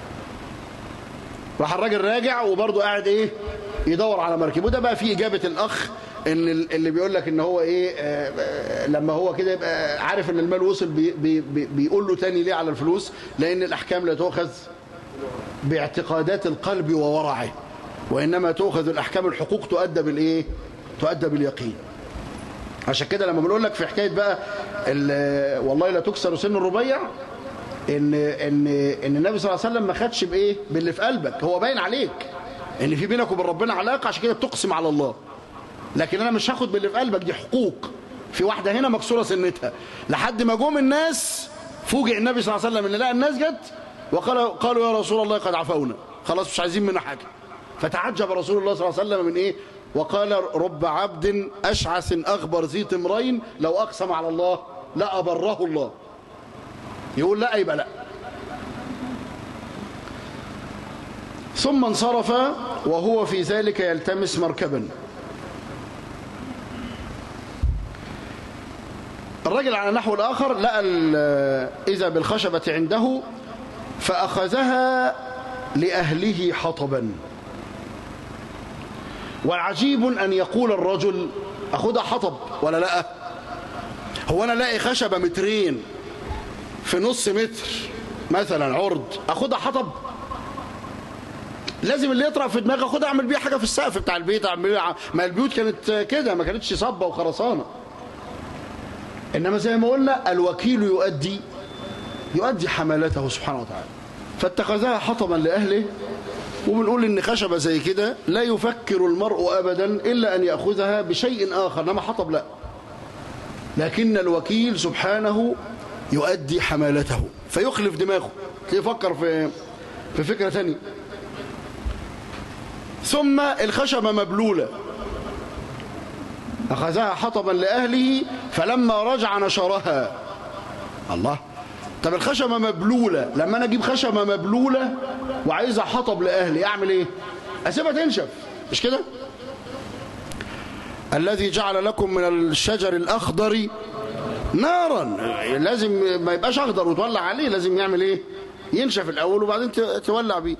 S1: راح الراجل راجع وبرضه قاعد ايه؟ يدور على مركب. وده بقى في اجابه الاخ ان اللي بيقول لك ان هو ايه، آه لما هو كده يبقى عارف ان المال وصل بي بي بي بيقول له تاني ليه على الفلوس؟ لان الاحكام لا تؤخذ باعتقادات القلب وورعه، وانما تؤخذ الاحكام، الحقوق تؤدى بالايه؟ تؤدى باليقين. عشان كده لما بنقول لك في حكايه بقى والله لا تكسر سن الربيع، ان ان ان النبي صلى الله عليه وسلم ما خدش بايه؟ باللي في قلبك. هو باين عليك ان في بينك وبين ربنا علاقه، عشان كده بتقسم على الله. لكن انا مش هاخد باللي في قلبك، دي حقوق. في واحده هنا مكسوره سنتها، لحد ما جم الناس فوجئ النبي صلى الله عليه وسلم ان لا الناس جت وقالوا قالوا يا رسول الله قد عفونا، خلاص مش عايزين منه حاجه. فتعجب رسول الله صلى الله عليه وسلم من ايه؟ وقال رب عبد اشعث اغبر ذي تمرين لو اقسم على الله لا ابره الله. يقول لا يبقى لا. ثم انصرف وهو في ذلك يلتمس مركبا. الرجل على النحو الآخر لقى إذا بالخشبة عنده فأخذها لأهله حطبا. والعجيب أن يقول الرجل أخذها حطب ولا لا؟ هو أنا لاقي خشبة مترين في نص متر مثلا عرض، أخذها حطب؟ لازم اللي يطرق في دماغي أخذها أعمل بيها حاجة في السقف بتاع البيت، أعمل بيها. ما البيوت كانت كده، ما كانتش صبة وخرسانة. إنما زي ما قلنا الوكيل يؤدي يؤدي حملته سبحانه وتعالى. فاتخذها حطبا لأهله. وبنقول إن خشبة زي كده لا يفكر المرء أبدا إلا أن يأخذها بشيء آخر، إنما حطب لا. لكن الوكيل سبحانه يؤدي حملته فيخلف دماغه، يفكر في في فكرة ثانية. ثم الخشبة مبلولة، أخذها حطبا لأهله فلما رجع نشرها. الله، طب الخشبة مبلولة، لما أنا أجيب خشبة مبلولة وعايزها حطب لأهلي أعمل إيه؟ أسيبها تنشف، مش كده؟ الذي جعل لكم من الشجر الأخضر نارا، لازم ما يبقاش أخضر وتولع عليه، لازم يعمل إيه؟ ينشف الأول وبعدين تولع بيه.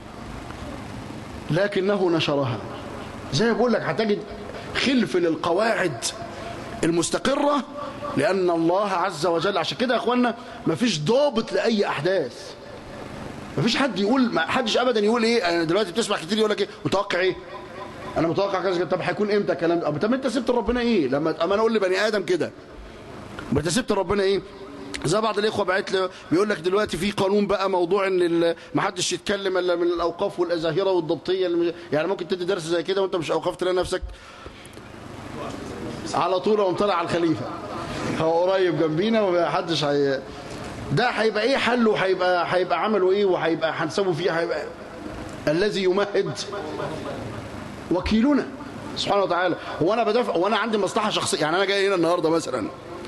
S1: لكنه نشرها. زي ما بقول لك هتجد خلف للقواعد المستقرة، لأن الله عز وجل. عشان كده يا أخوانا مفيش ضابط لأي أحداث. مفيش حد يقول، ما حدش أبدا يقول إيه. أنا دلوقتي بتسمع كتير يقول لك إيه متوقع إيه؟ أنا متوقع كذا. طب هيكون إمتى الكلام ده؟ طب أنت سبت ربنا إيه؟ لما أما أنا أقول لبني آدم كده أنت سبت ربنا إيه؟ زي بعض الإخوة بعت لي بيقول لك دلوقتي في قانون بقى موضوع إن ما حدش يتكلم إلا من الأوقاف والأزاهرة والضبطية. يعني ممكن تدي درس زي كده وأنت مش أوقاف تلاقي نفسك على طول ومطلع على الخليفة، هو قريب جنبينا ومحدش هي. ده هيبقى ايه حله؟ هيبقى هيبقى عمله ايه؟ وهيبقى هنسوي فيه. هيبقى الذي يمهد وكيلنا سبحانه وتعالى. هو انا بدافع، هو انا عندي مصلحه شخصيه؟ يعني انا جاي هنا النهارده مثلا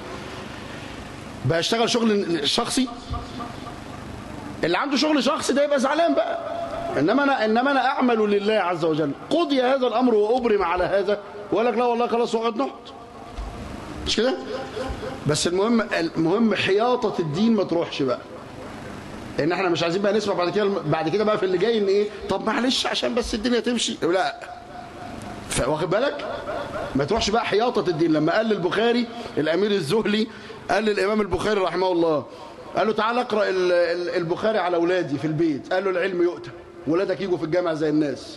S1: بشتغل شغل شخصي، اللي عنده شغل شخصي ده يبقى زعلان بقى. انما انا انما انا اعمل لله عز وجل. قضي هذا الامر وابرم على هذا وقال لك لا والله خلاص اقعد نقعد، مش كده؟ بس المهم المهم حياطة الدين ما تروحش بقى، لان احنا مش عايزين بقى نسمع بعد كده بعد كده بقى في اللي جاي ان ايه، طب معلش عشان بس الدنيا تمشي. لا، واخد بالك؟ ما تروحش بقى حياطة الدين. لما قال البخاري الامير الزهلي قال للإمام البخاري رحمه الله، قال له تعال اقرأ البخاري على أولادي في البيت. قال له العلم يؤتى، ولادك يجوا في الجامع زي الناس.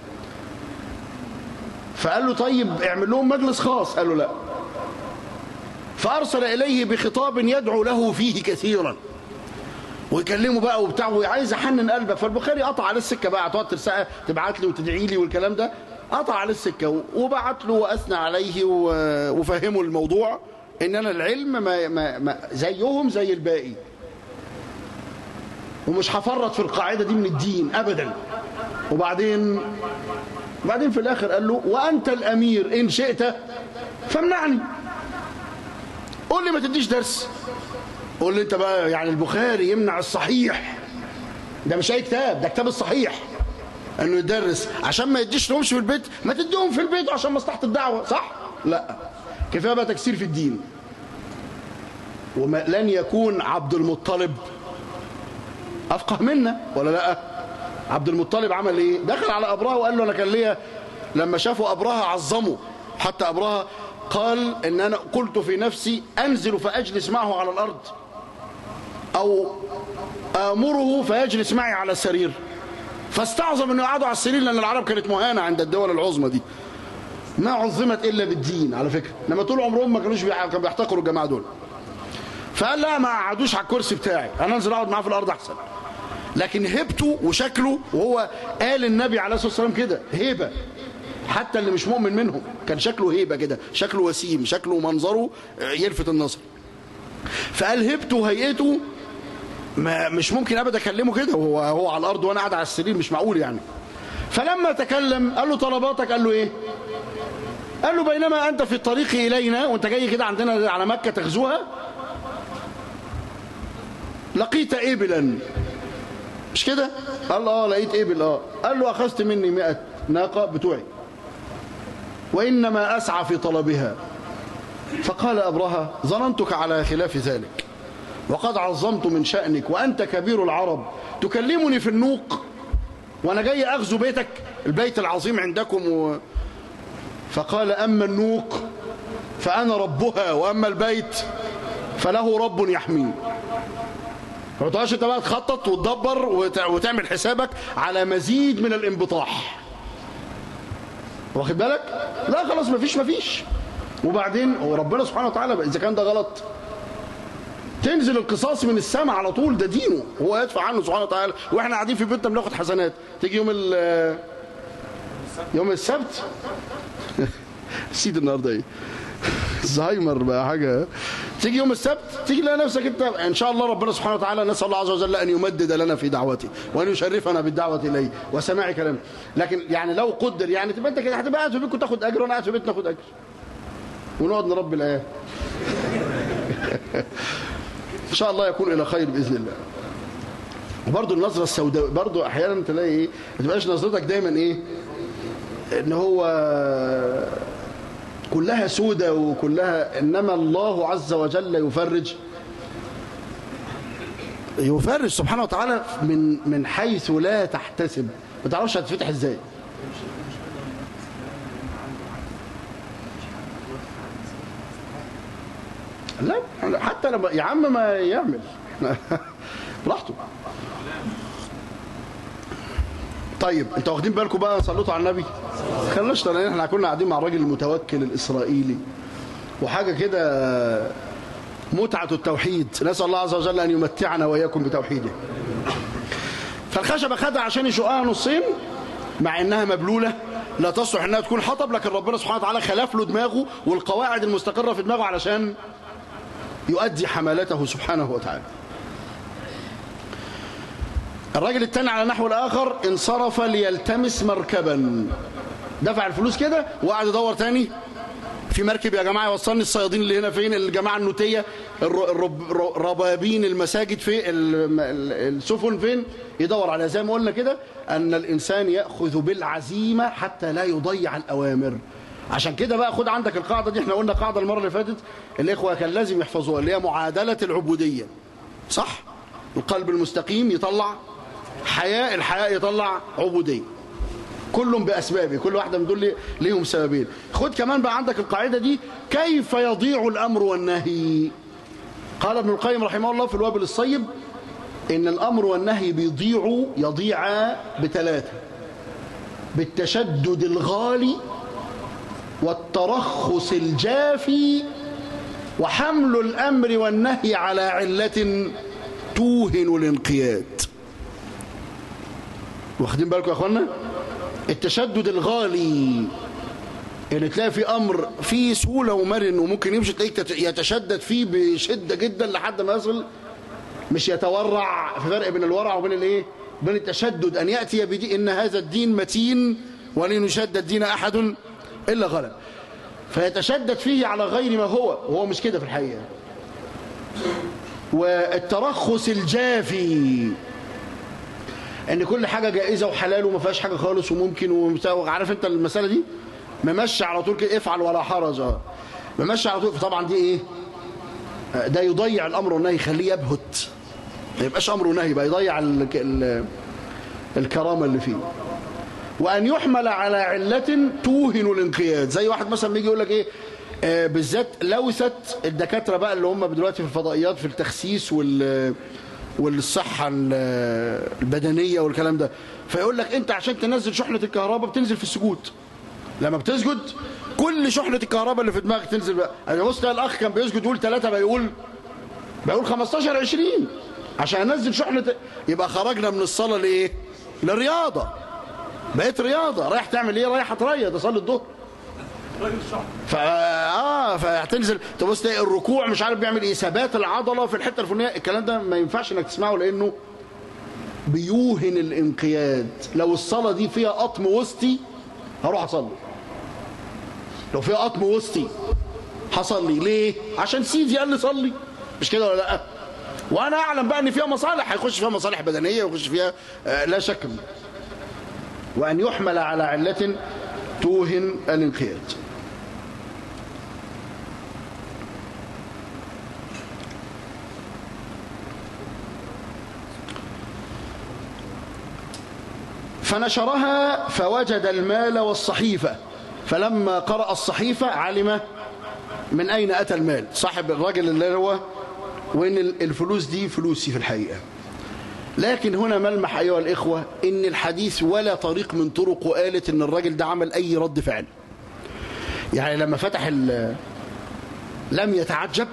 S1: فقال له طيب اعمل لهم مجلس خاص. قال له لا. فأرسل إليه بخطاب يدعو له فيه كثيرا ويكلمه بقى وبتاع وعايز يحنن قلبك. فالبخاري قطع على السكة بقى، هتقعد ترسقها تبعت لي وتدعي لي والكلام ده. قطع على السكة وبعت له وأثنى عليه وفهمه الموضوع إن أنا العلم ما ما ما زيهم زي الباقي، ومش هفرط في القاعدة دي من الدين أبدا. وبعدين وبعدين في الآخر قال له وأنت الأمير إن شئت فامنعني، قول لي ما تديش درس. قول لي أنت بقى يعني البخاري يمنع الصحيح؟ ده مش أي كتاب، ده كتاب الصحيح انه يدرس عشان ما يديش لهمش في البيت، ما تديهم في البيت عشان مصلحه الدعوه، صح؟ لا، كفايه بقى تكسير في الدين. ولن يكون عبد المطلب افقه منا ولا لا؟ عبد المطلب عمل ايه؟ دخل على ابرهه وقال له انا كان ليا، لما شافوا ابرهه عظموا، حتى ابرهه قال ان انا قلت في نفسي انزل فاجلس معه على الارض او امره فيجلس معي على السرير. فاستعظم انه يقعدوا على السرير، لان العرب كانت مهانه عند الدول العظمى دي، ما عظمت الا بالدين على فكره، انما طول عمرهم ما كانوش بيحتقروا الجماعه دول. فقال لا ما قعدوش على الكرسي بتاعي، انا انزل اقعد معاه في الارض احسن. لكن هيبته وشكله، وهو قال النبي عليه الصلاه والسلام كده هيبه، حتى اللي مش مؤمن منهم كان شكله هيبه كده، شكله وسيم، شكله ومنظره يلفت النظر. فقال هيبته وهيئته ما مش ممكن ابدا اكلمه كده وهو هو على الارض وانا قاعد على السرير، مش معقول يعني. فلما تكلم قال له طلباتك؟ قال له ايه؟ قال له بينما انت في الطريق الينا، وانت جاي كده عندنا على مكه تغزوها، لقيت ابلا، مش كده؟ قال له اه لقيت ابل. اه قال له اخذت مني مئة ناقه بتوعي وانما اسعى في طلبها. فقال ابرهه ظننتك على خلاف ذلك، وقد عظمت من شأنك وأنت كبير العرب، تكلمني في النوق وأنا جاي أغزو بيتك البيت العظيم عندكم و... فقال أما النوق فأنا ربها، وأما البيت فله رب يحميه. ما تقعدش انت بقى تخطط وتدبر وت... وتعمل حسابك على مزيد من الانبطاح، واخد بالك؟ لا خلاص مفيش مفيش. وبعدين وربنا سبحانه وتعالى إذا كان ده غلط تنزل القصاص من السماء على طول، ده دينه هو يدفع عنه سبحانه وتعالى، واحنا قاعدين في بيتنا بناخد حسنات. تيجي يوم ال يوم السبت نسيت النهارده ايه، الزهايمر بقى حاجه. تيجي يوم السبت تيجي تلاقي نفسك انت ان شاء الله ربنا سبحانه وتعالى، نسال الله عز وجل ان يمدد لنا في دعوته وان يشرفنا بالدعوه اليه وسماع كلامه. لكن يعني لو قدر يعني تبقى انت كده هتبقى قاعد في بيتكم تاخد اجر، وانا قاعد في بيتنا ناخد اجر ونقعد نربي الايه. ان شاء الله يكون الى خير باذن الله. وبرضه النظره السوداء برضه احيانا تلاقي ايه، ما تبقاش نظرتك دايما ايه ان هو كلها سودة وكلها، انما الله عز وجل يفرج يفرج سبحانه وتعالى من من حيث لا تحتسب، ما تعرفش هتفتح ازاي. لا حتى لما يا عم ما يعمل براحته. طيب انتوا واخدين بالكم بقى صلوا على النبي؟ خلوش ترى احنا كنا قاعدين مع الراجل المتوكل الاسرائيلي وحاجه كده متعه التوحيد، نسال الله عز وجل ان يمتعنا واياكم بتوحيده. فالخشبه خدها عشان يشقها نصين، مع انها مبلوله لا تصلح انها تكون حطب، لكن ربنا سبحانه وتعالى خلف له دماغه والقواعد المستقره في دماغه علشان يؤدي حملته سبحانه وتعالى. الراجل الثاني على نحو الآخر انصرف ليلتمس مركبا، دفع الفلوس كده وقعد يدور تاني في مركب يا جماعة يوصلني الصيادين اللي هنا فين، الجماعة النوتية ربابين المساجد في السفن فين، يدور على زي ما قلنا كده أن الإنسان يأخذ بالعزيمة حتى لا يضيع الأوامر. عشان كده بقى خد عندك القاعدة دي، احنا قلنا قاعدة المرة اللي فاتت الإخوة كان لازم يحفظوها، اللي هي معادلة العبودية، صح؟ القلب المستقيم يطلع حياء، الحياء يطلع عبودية، كلهم بأسبابه، كل واحدة من دول ليهم سببين. خد كمان بقى عندك القاعدة دي، كيف يضيع الأمر والنهي. قال ابن القيم رحمه الله في الوابل الصيب إن الأمر والنهي بيضيعوا يضيعا بثلاثة: بالتشدد الغالي، والترخص الجافي، وحمل الأمر والنهي على علة توهن الانقياد. واخدين بالكم يا أخوانا؟ التشدد الغالي يعني تلاقي في أمر فيه سهولة ومرن وممكن يمشي تلاقيك يتشدد فيه بشدة جدا لحد ما يصل، مش يتورع. في فرق بين الورع وبين الايه؟ بين التشدد، أن يأتي بدين إن هذا الدين متين ولن يشدد دين أحد إلا غلب، فيتشدد فيه على غير ما هو وهو مش كده في الحقيقة. والترخص الجافي ان كل حاجة جائزة وحلال وما فيهاش حاجة خالص وممكن ومساوي. عارف انت المسألة دي؟ ممشي على طول كده، افعل ولا حرج. اه ممشي على طول. طبعا دي ايه؟ ده يضيع الامر والنهي، يخليه يبهت، ما يبقاش امر ونهي، بقى يضيع ال ال الكرامة اللي فيه. وأن يحمل على علة توهن الانقياد، زي واحد مثلا بيجي يقول لك ايه آه بالذات لوثة الدكاترة بقى اللي هم دلوقتي في الفضائيات في التخسيس وال والصحة البدنية والكلام ده، فيقول لك انت عشان تنزل شحنة الكهرباء بتنزل في السجود، لما بتسجد كل شحنة الكهرباء اللي في دماغك تنزل بقى. انا بص الاخ كان بيسجد يقول ثلاثة بيقول بيقول خمستاشر عشرين عشان انزل شحنة. يبقى خرجنا من الصلاة لايه؟ للرياضة. بقيت رياضة، رايح تعمل ايه؟ رايح اتريض اصلي الظهر. فا اه فهتنزل تبص تلاقي الركوع مش عارف بيعمل ايه، ثبات العضله في الحته الفلانيه. الكلام ده ما ينفعش انك تسمعه لانه بيوهن الانقياد. لو الصلاه دي فيها قطم وسطي هروح اصلي، لو فيها قطم وسطي هصلي. ليه؟ عشان سيدي قال لي صلي، مش كده ولا لا؟ وانا اعلم بقى ان فيها مصالح، هيخش فيها مصالح بدنيه ويخش فيها آه لا شك. وان يحمل على عله توهن الانقياد. فنشرها فوجد المال والصحيفة، فلما قرأ الصحيفة علم من أين أتى المال، صاحب الراجل اللي هو، وإن الفلوس دي فلوسي في الحقيقة. لكن هنا ملمح أيها الإخوة إن الحديث ولا طريق من طرق وقالت إن الراجل ده عمل أي رد فعل. يعني لما فتح لم يتعجب،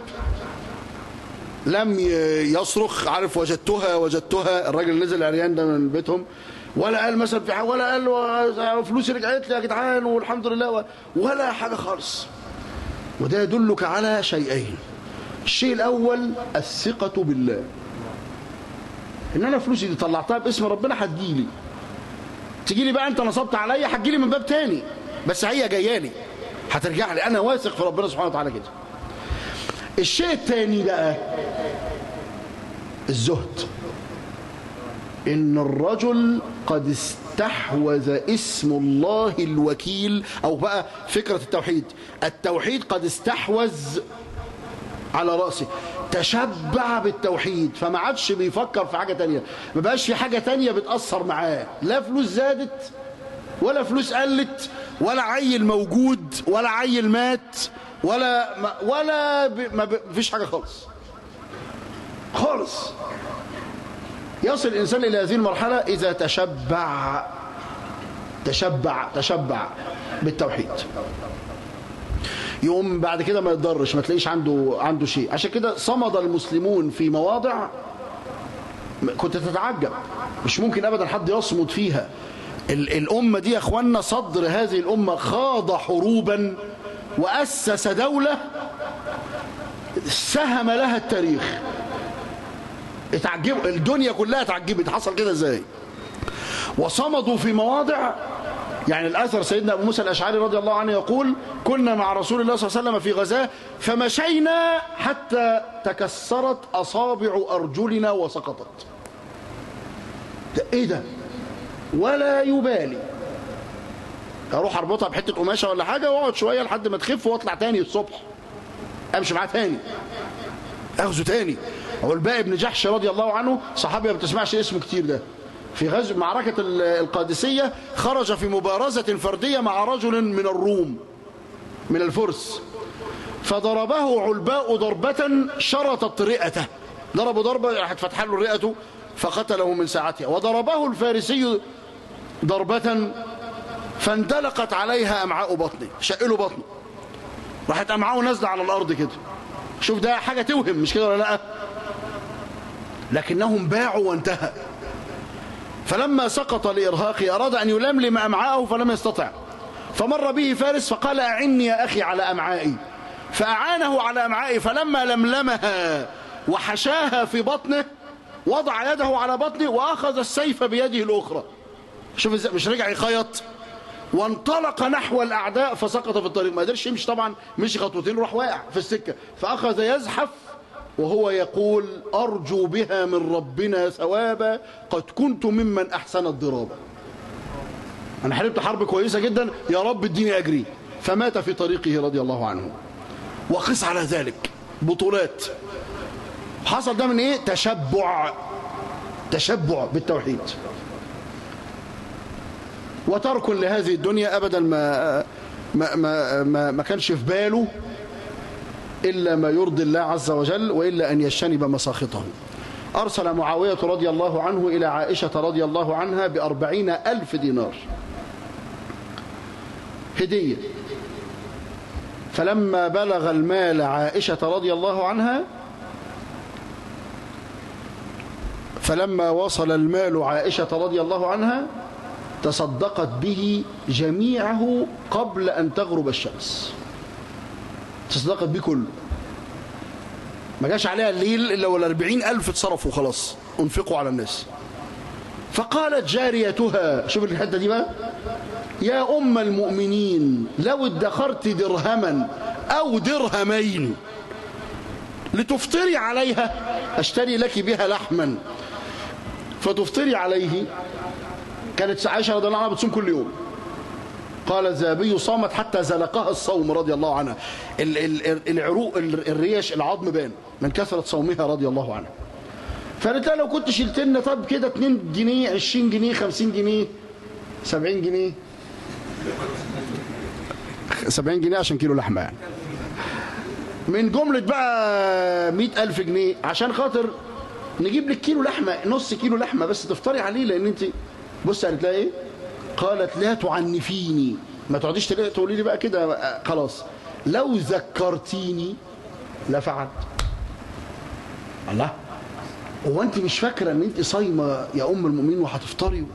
S1: لم يصرخ عارف وجدتها وجدتها، الراجل نزل عريان ده من بيتهم، ولا قال مثلا في حاجة، ولا قال فلوسي رجعت لي يا جدعان والحمد لله، ولا حاجة خالص. وده يدلك على شيئين: الشيء الأول الثقة بالله، إن أنا فلوسي دي طلعتها باسم ربنا هتجيلي، تجيلي بقى أنت نصبت عليا هتجيلي من باب تاني، بس هي جايالي هترجع لي، أنا واثق في ربنا سبحانه وتعالى كده. الشيء الثاني بقى الزهد، إن الرجل قد استحوذ اسم الله الوكيل، أو بقى فكرة التوحيد، التوحيد قد استحوذ على رأسه، تشبع بالتوحيد، فما عادش بيفكر في حاجة تانية، ما بقاش في حاجة تانية بتأثر معاه، لا فلوس زادت ولا فلوس قلت ولا عيل موجود ولا عيل مات ولا ما ولا ما فيش حاجة خالص خالص. يصل الإنسان إلى هذه المرحلة إذا تشبع تشبع تشبع بالتوحيد، يوم بعد كده ما يتضرش، ما تلاقيش عنده عنده شيء. عشان كده صمد المسلمون في مواضع كنت تتعجب، مش ممكن أبدا حد يصمد فيها. الأمة دي يا أخوانا، صدر هذه الأمة خاض حروبا وأسس دولة سهم لها التاريخ. اتعجب الدنيا كلها، اتعجبت حصل كده ازاي. وصمدوا في مواضع، يعني الأثر سيدنا أبو موسى الأشعري رضي الله عنه يقول: كنا مع رسول الله صلى الله عليه وسلم في غزاة فمشينا حتى تكسرت أصابع أرجلنا وسقطت. ده ايه ده؟ ولا يبالي، اروح اربطها بحته قماشه ولا حاجه واقعد شويه لحد ما تخف واطلع تاني الصبح امشي معاه تاني اخذه تاني. هو الباقي بن جحش رضي الله عنه صحابي ما بتسمعش اسمه كتير، ده في غزو معركه القادسيه خرج في مبارزه فرديه مع رجل من الروم من الفرس، فضربه علباء ضربة شرطت رئته، ضربه ضربة راحت فتح له رئته فقتله من ساعتها. وضربه الفارسي ضربة فاندلقت عليها أمعاء بطنه، شقله بطنه، راحت أمعاءه نازلة على الأرض كده. شوف ده حاجة توهم، مش كده ولا لا؟ لكنهم باعوا وانتهى. فلما سقط لإرهاقه أراد أن يلملم أمعاءه فلم يستطع، فمر به فارس فقال أعني يا أخي على أمعائي، فأعانه على أمعائي، فلما لملمها وحشاها في بطنه وضع يده على بطنه وأخذ السيف بيده الأخرى. شوف ازاي، مش رجع يخيط، وانطلق نحو الأعداء فسقط في الطريق. ما قدرش يمشي طبعا، مشي خطوتين وراح واقع في السكة، فأخذ يزحف وهو يقول أرجو بها من ربنا ثوابا قد كنت ممن أحسن الضرابة. أنا حاربت حرب كويسة جدا، يا رب اديني أجري. فمات في طريقه رضي الله عنه. وقس على ذلك بطولات حصل ده من إيه؟ تشبع، تشبع بالتوحيد وترك لهذه الدنيا. أبدا ما ما ما ما, ما كانش في باله إلا ما يرضي الله عز وجل، وإلا أن يجتنب مساخطه. أرسل معاوية رضي الله عنه إلى عائشة رضي الله عنها بأربعين ألف دينار هدية. فلما بلغ المال عائشة رضي الله عنها فلما وصل المال عائشة رضي الله عنها تصدقت به جميعه قبل أن تغرب الشمس. تصدقت به كله، ما جاش عليها الليل إلا والأربعين ألف اتصرفوا خلاص، انفقوا على الناس. فقالت جاريتها، شوف الحتة دي بقى، يا أم المؤمنين لو ادخرت درهما أو درهمين لتفطري عليها أشتري لك بها لحما فتفطري عليه. كانت عائشة رضي الله عنها بتصوم كل يوم. قال الذهبي صامت حتى زلقها الصوم رضي الله عنها، العروق الريش العظم بان من كثرة صومها رضي الله عنها. فقالت لها لو كنت شلت لنا طب كده اتنين جنيه عشرين جنيه خمسين جنيه سبعين جنيه سبعين جنيه عشان كيلو لحمة يعني، من جملة بقى مئة ألف جنيه عشان خاطر نجيب لك كيلو لحمة، نص كيلو لحمة بس تفطري عليه. لأن انت بص قالت لها ايه؟ قالت لا تعنفيني، ما تقعديش تقولي لي بقى كده خلاص، لو ذكرتيني لفعلت. الله، هو انت مش فاكره ان انت صايمه يا ام المؤمنين وهتفطري؟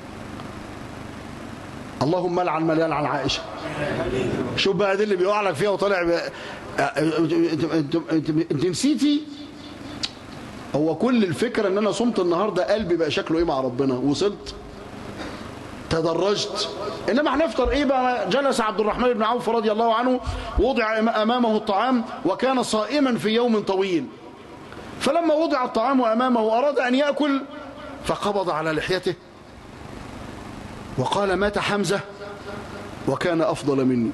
S1: اللهم لعن من يلعن عائشه. شوف بقى دي اللي بيقع لك فيها وطالع بقى. انت انت انت, انت نسيتي. هو كل الفكره ان انا صمت النهارده قلبي بقى شكله ايه مع ربنا، وصلت تدرجت. انما هنفطر ايه بقى؟ جلس عبد الرحمن بن عوف رضي الله عنه وضع امامه الطعام وكان صائما في يوم طويل، فلما وضع الطعام امامه اراد ان ياكل فقبض على لحيته وقال مات حمزه وكان افضل مني،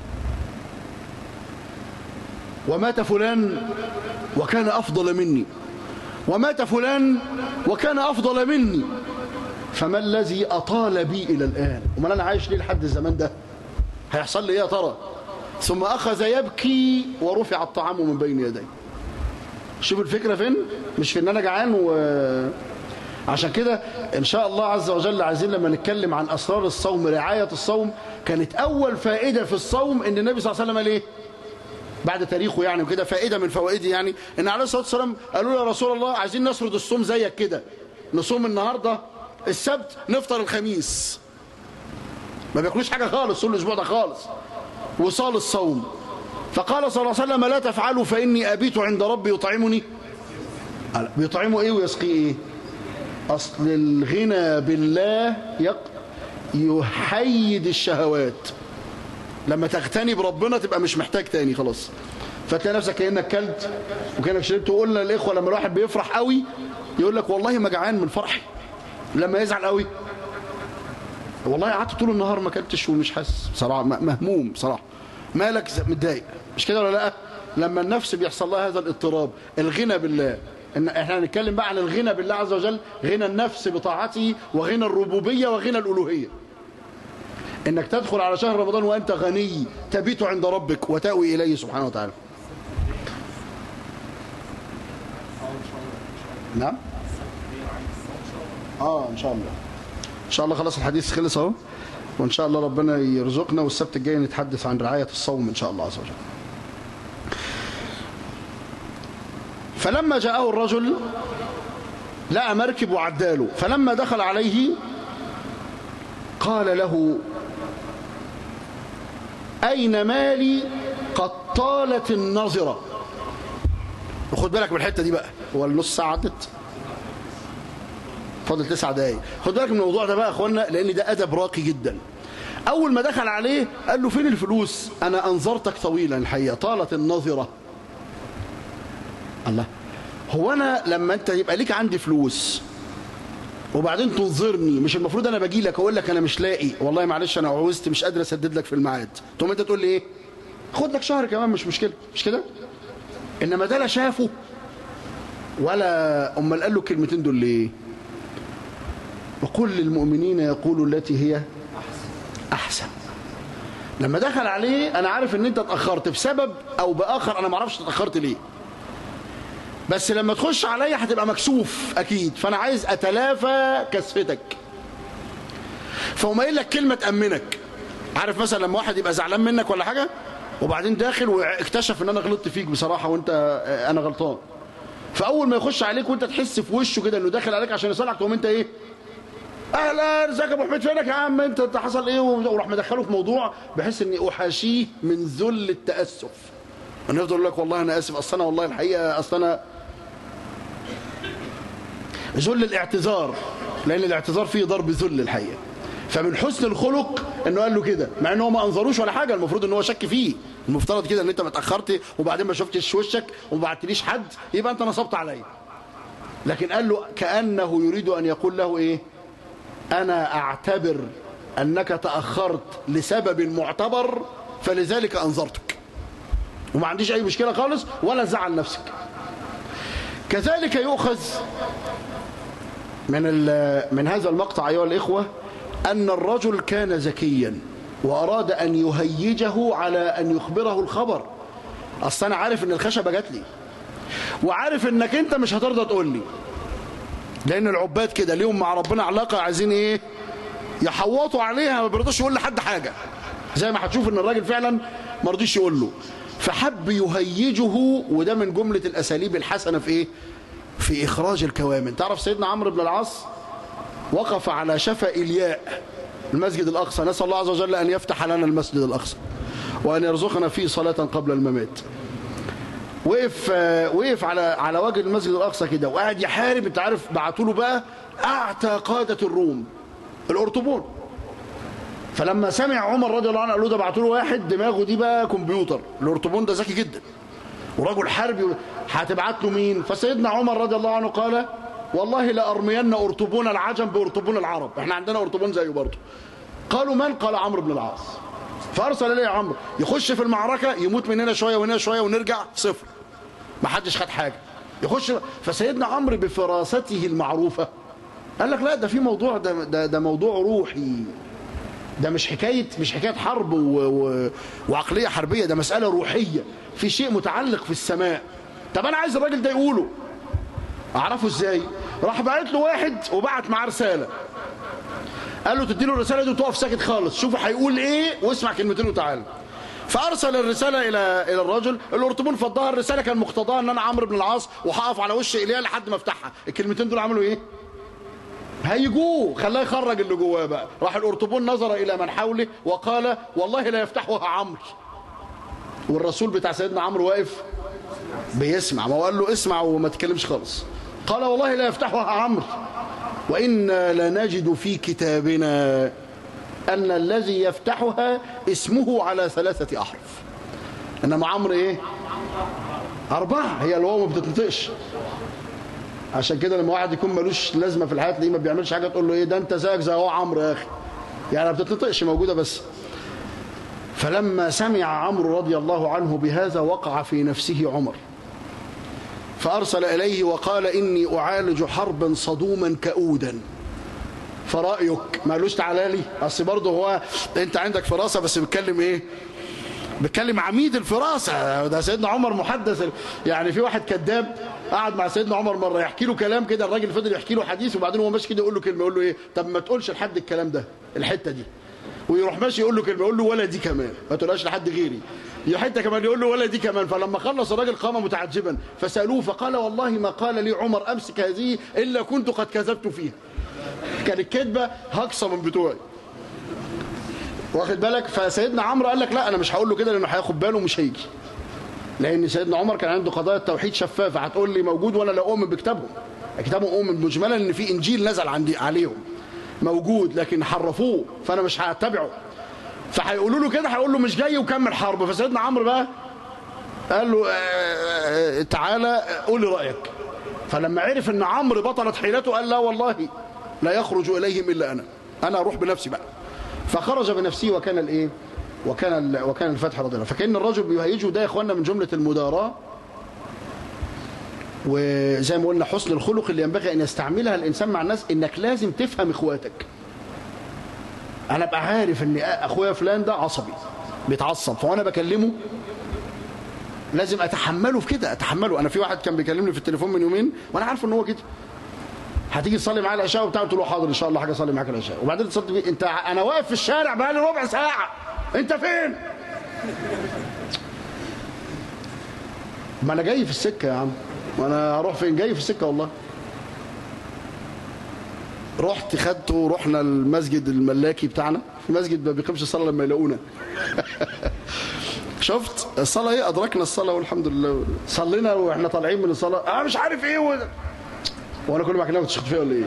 S1: ومات فلان وكان افضل مني، ومات فلان وكان افضل مني، فما الذي أطال بي إلى الآن؟ وما أنا عايش ليه لحد الزمان ده؟ هيحصل لي إيه يا ترى؟ ثم أخذ يبكي ورفع الطعام من بين يديه. شوف الفكرة فين؟ مش في إن أنا جعان. و عشان كده إن شاء الله عز وجل عايزين لما نتكلم عن أسرار الصوم، رعاية الصوم، كانت أول فائدة في الصوم إن النبي صلى الله عليه وسلم قال إيه؟ بعد تاريخه يعني وكده، فائدة من فوائده يعني، إن عليه الصلاة والسلام قالوا له يا رسول الله عايزين نسرد الصوم زيك كده، نصوم النهارده السبت نفطر الخميس، ما بياكلوش حاجة خالص طول الأسبوع ده خالص، وصال الصوم. فقال صلى الله عليه وسلم لا تفعلوا فإني أبيت عند ربي يطعمني. بيطعمه إيه ويسقيه إيه؟ أصل الغنى بالله يق... يحيد الشهوات. لما تغتني بربنا تبقى مش محتاج تاني خلاص، فتلاقي نفسك كأنك كلت وكأنك شربت. وقلنا للإخوة لما الواحد بيفرح قوي يقول لك والله ما جعان من فرحي، لما يزعل قوي والله قعدت طول النهار ما اكلتش ومش حاسس بصراحه، مهموم بصراحه. مالك متضايق؟ مش كده ولا لا؟ لما النفس بيحصل لها هذا الاضطراب. الغنى بالله، ان احنا هنتكلم بقى عن الغنى بالله عز وجل، غنى النفس بطاعته وغنى الربوبيه وغنى الالوهيه. انك تدخل على شهر رمضان وانت غني تبيت عند ربك وتأوي اليه سبحانه وتعالى. نعم اه ان شاء الله ان شاء الله. خلاص الحديث خلص اهو، وان شاء الله ربنا يرزقنا والسبت الجاي نتحدث عن رعاية الصوم ان شاء الله عز وجل. فلما جاءه الرجل لقى مركب وعداله، فلما دخل عليه قال له أين مالي قد طالت النظرة. وخد بالك من الحتة دي بقى، هو النص ساعة عدت فاضل تسع دقايق. خد بالك من الموضوع ده بقى يا اخوانا، لأن ده أدب راقي جدا. أول ما دخل عليه قال له فين الفلوس؟ أنا أنظرتك طويلا الحقيقة، طالت النظرة. الله، هو أنا لما أنت يبقى ليك عندي فلوس وبعدين تنظرني، مش المفروض انا باجي لك اقول لك انا مش لاقي، والله معلش انا عوزت مش قادر اسدد لك في الميعاد، تقوم انت تقول لي ايه؟ خد لك شهر كمان مش مشكله، مش كده؟ انما ده لا شافه ولا امال قال له الكلمتين دول ليه؟ وقل للمؤمنين يقولوا التي هي احسن. لما دخل عليه انا عارف ان انت اتاخرت بسبب او باخر، انا ما اعرفش اتاخرت ليه، بس لما تخش عليا هتبقى مكسوف اكيد، فانا عايز اتلافى كسفتك. فهم قايل لك كلمه تامنك. عارف مثلا لما واحد يبقى زعلان منك ولا حاجه وبعدين داخل واكتشف ان انا غلطت فيك بصراحه وانت انا غلطان، فاول ما يخش عليك وانت تحس في وشه كده انه داخل عليك عشان يصالحك، تقوم انت ايه؟ اهلا ازيك يا ابو حميد، فينك يا عم انت انت حصل ايه؟ وراح مدخله في موضوع بحيث اني احاشيه من ذل التاسف. انا يفضل يقول لك والله انا اسف، اصل انا والله الحقيقه اصل انا ذل الاعتذار، لان الاعتذار فيه ضرب ذل الحقيقه. فمن حسن الخلق انه قال له كده، مع ان هو ما انظروش ولا حاجه، المفروض ان هو شك فيه، المفترض كده ان انت ما اتاخرت وبعدين ما شفتش وشك وما بعتليش حد يبقى انت نصبت عليا. لكن قال له كانه يريد ان يقول له ايه؟ انا اعتبر انك تاخرت لسبب معتبر فلذلك انظرتك، وما عنديش اي مشكله خالص ولا زعل نفسك. كذلك يؤخذ من من هذا المقطع أيها الإخوة أن الرجل كان ذكيا وأراد أن يهيجه على أن يخبره الخبر. أصل أنا عارف أن الخشبة جات لي وعارف أنك أنت مش هترضى تقول لي، لأن العباد كده ليهم مع ربنا علاقة عايزين إيه؟ يحوطوا عليها، ما بيرضوش يقول لحد حاجة، زي ما هتشوف أن الراجل فعلا ما رضيش يقول له، فحب يهيجه. وده من جملة الأساليب الحسنة في إيه؟ في إخراج الكوامن. تعرف سيدنا عمرو بن العاص وقف على شفا إلياء المسجد الأقصى، نسأل الله عز وجل أن يفتح لنا المسجد الأقصى وأن يرزقنا فيه صلاة قبل الممات. وقف وقف على على وجه المسجد الأقصى كده وقاعد يحارب. أنت عارف بعتوا له بقى أعتى قادة الروم الأرطبون. فلما سمع عمر رضي الله عنه قال له ده بعتوا له واحد دماغه دي بقى كمبيوتر، الأرطبون ده ذكي جدا ورجل حربي، هتبعت له مين؟ فسيدنا عمر رضي الله عنه قال والله لأرمين أرطبون العجم بأرطبون العرب، احنا عندنا أرطبون زيه برضه. قالوا من؟ قال عمرو بن العاص. فأرسل إليه عمرو يخش في المعركة يموت من هنا شوية وهنا شوية ونرجع صفر، ما حدش خد حاجة، يخش. فسيدنا عمرو بفراسته المعروفة قال لك لا ده في موضوع، ده ده, ده موضوع روحي، ده مش حكاية مش حكاية حرب و... و... وعقلية حربية، ده مسألة روحية، في شيء متعلق في السماء. طب أنا عايز الراجل ده يقوله، أعرفه إزاي؟ راح بعت له واحد وبعت معاه رسالة، قال له تدي له الرسالة دي وتقف ساكت خالص، شوف هيقول إيه واسمع كلمتين وتعالى. فأرسل الرسالة إلى إلى الرجل. الأرطبون فضها الرسالة كان مقتضاها إن أنا عمرو بن العاص وهقف على وش إيليا لحد ما أفتحها. الكلمتين دول عملوا إيه؟ هيجوه، خلاه يخرج اللي جواه بقى. راح الأرطبون نظر إلى من حوله وقال والله لا يفتحها عمرو. والرسول بتاع سيدنا عمرو واقف بيسمع، ما هو قال له اسمع وما تتكلمش خالص. قال والله لا يفتحها عمرو وإنا لنجد في كتابنا أن الذي يفتحها اسمه على ثلاثة أحرف. إنما عمرو إيه؟ أربعة، هي الواو ما بتتنطقش. عشان كده لما واحد يكون ملوش لازمة في الحياة تلاقيه ما بيعملش حاجة تقول له إيه ده أنت زيك زي هو عمرو يا أخي، يعني ما بتتنطقش، موجودة بس. فلما سمع عمرو رضي الله عنه بهذا وقع في نفسه عمر، فأرسل إليه وقال إني أعالج حربا صدوما كؤودا فرأيك. ما قالوش تعالى لي، أصل برضه هو أنت عندك فراسة بس بتكلم إيه؟ بتكلم عميد الفراسة، ده سيدنا عمر محدث. يعني في واحد كذاب قعد مع سيدنا عمر مره يحكي له كلام كده، الراجل فضل يحكي له حديث وبعدين هو ماشي كده يقول له كلمه، يقول له ايه؟ طب ما تقولش لحد الكلام ده الحته دي. ويروح ماشي يقول له كلمه، يقول له ولا دي كمان ما تقولهاش لحد غيري. حته كمان يقول له ولا دي كمان. فلما خلص الراجل قام متعجبا فسالوه فقال والله ما قال لي عمر امسك هذه الا كنت قد كذبت فيها. كان الكذبه هقصه من بتوعي. واخد بالك؟ فسيدنا عمرو قال لك لا انا مش هقول له كده لانه هياخد باله ومش هيجي. لان سيدنا عمر كان عنده قضايا التوحيد شفافه، هتقول لي موجود وانا لا اؤمن بكتابهم. كتابهم اؤمن مجملا ان في انجيل نزل عندي عليهم موجود لكن حرفوه فانا مش هتبعه. فهيقولوا له كده هيقول له مش جاي وكمل حرب. فسيدنا عمرو بقى قال له اه تعالى قول لي رايك. فلما عرف ان عمرو بطلت حيلته قال لا والله لا يخرج اليهم الا انا، انا اروح بنفسي بقى. فخرج بنفسه وكان الايه؟ وكان وكان الفتح رضي الله. فكأن الرجل بيهيجه ده يا اخواننا من جمله المداراة، وزي ما قلنا حسن الخلق اللي ينبغي ان يستعملها الانسان مع الناس، انك لازم تفهم اخواتك. انا ابقى عارف ان اخويا فلان ده عصبي بيتعصب، فانا بكلمه لازم اتحمله في كده، اتحمله. انا في واحد كان بيكلمني في التليفون من يومين وانا عارف ان هو كده، هتيجي تصلي معايا العشاء وبتاع، قلت له حاضر ان شاء الله حاجه اصلي معاك العشاء. وبعدين اتصلت بيه انت انا واقف في الشارع بقالي ربع ساعه انت فين؟ ما انا جاي في السكه يا عم، ما انا هروح فين؟ جاي في السكه والله. رحت خدته ورحنا المسجد الملاكي بتاعنا، في مسجد ما بيقيمش الصلاه لما يلاقونا. شفت الصلاه ايه؟ ادركنا الصلاه والحمد لله، صلينا واحنا طالعين من الصلاه انا مش عارف ايه و... وانا كل ما اكلمك تشخط فيا ولا ايه؟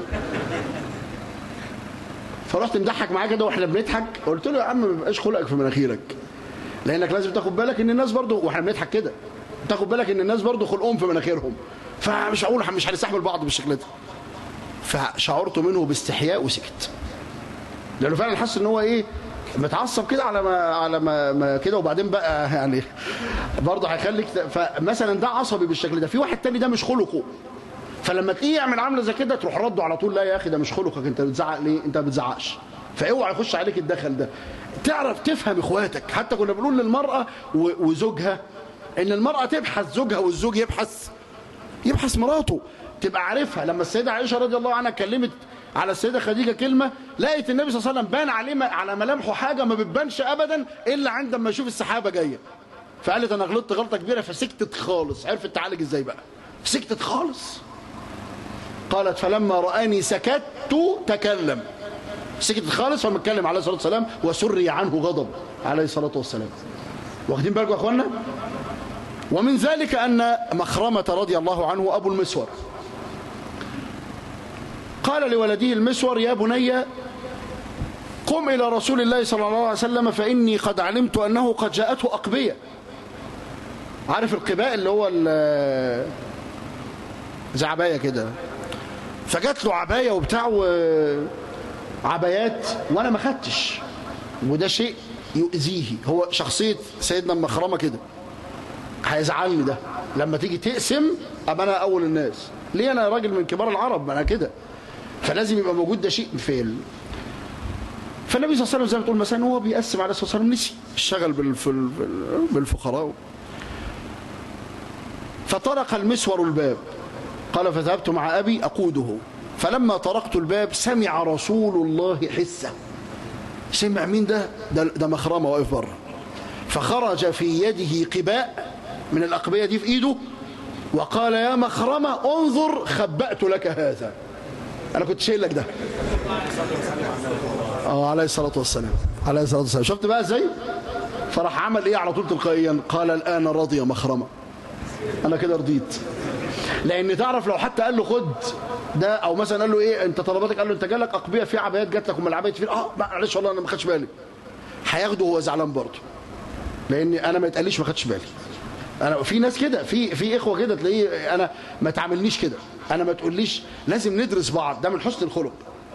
S1: فرحت مضحك معاه كده واحنا بنضحك، قلت له يا عم ما بيبقاش خلقك في مناخيرك، لانك لازم تاخد بالك ان الناس برضو واحنا بنضحك كده تاخد بالك ان الناس برضو خلقهم في مناخيرهم، فمش هقول مش هنستحمل بعض بالشكل ده. فشعرت منه باستحياء وسكت، لانه فعلا حس ان هو ايه متعصب كده على ما على ما, ما كده. وبعدين بقى يعني برضه هيخليك، فمثلا ده عصبي بالشكل ده، في واحد تاني ده مش خلقه، فلما تلاقيه يعمل عامله زي كده تروح رده على طول لا يا اخي ده مش خلقك، انت بتزعق ليه؟ انت ما بتزعقش. فاوعى يخش عليك الدخل ده. تعرف تفهم اخواتك. حتى كنا بنقول للمراه وزوجها ان المراه تبحث زوجها والزوج يبحث يبحث مراته، تبقى عارفها. لما السيده عائشه رضي الله عنها كلمت على السيده خديجه كلمه، لقيت النبي صلى الله عليه وسلم بان عليه على ملامحه حاجه ما بتبانش ابدا الا عندما يشوف السحابه جايه. فقالت انا غلطت غلطه كبيره، فسكتت خالص. عرفت تعالج ازاي بقى؟ سكتت خالص. قالت فلما رآني سكت تكلم. سكتت خالص فلما اتكلم عليه الصلاه والسلام وسري عنه غضب عليه الصلاه والسلام. واخدين بالكم يا اخوانا؟ ومن ذلك ان مخرمه رضي الله عنه ابو المسور قال لولده المسور يا بني قم إلى رسول الله صلى الله عليه وسلم فإني قد علمت أنه قد جاءته أقبية. عارف القباء اللي هو زي عباية كده، فجات له عباية وبتاع عبايات وأنا ما خدتش، وده شيء يؤذيه. هو شخصية سيدنا المخرمة كده، هيزعلني ده لما تيجي تقسم أبقى أنا أول الناس. ليه؟ أنا راجل من كبار العرب، أنا كده، فلازم يبقى موجود ده شيء فعل. فالنبي صلى الله عليه وسلم زي ما تقول مثلا هو بيقسم عليه الصلاه والسلام نسي اشتغل بالفقراء. فطرق المسور الباب. قال فذهبت مع ابي اقوده، فلما طرقت الباب سمع رسول الله حسه. سمع مين ده؟ ده, ده مخرمه واقف بره. فخرج في يده قباء من الاقبيه دي في ايده وقال يا مخرمه انظر خبأت لك هذا، انا كنت شايل لك ده. اه عليه الصلاه والسلام، عليه الصلاه والسلام. شفت بقى ازاي؟ فراح عمل ايه على طول تلقائيا؟ قال الان رضي مخرمه، انا كده رضيت. لان تعرف لو حتى قال له خد ده، او مثلا قال له ايه انت طلباتك، قال له انت جالك اقبيه في عبايات جات لك، وما العبايات فين؟ اه معلش والله انا ما خدتش بالي، هياخده وهو زعلان برضه، لان انا ما يتقاليش ما خدتش بالي. انا في ناس كده، في في اخوه كده تلاقيه انا ما تعاملنيش كده، انا ما تقوليش، لازم ندرس بعض، ده من حسن الخلق.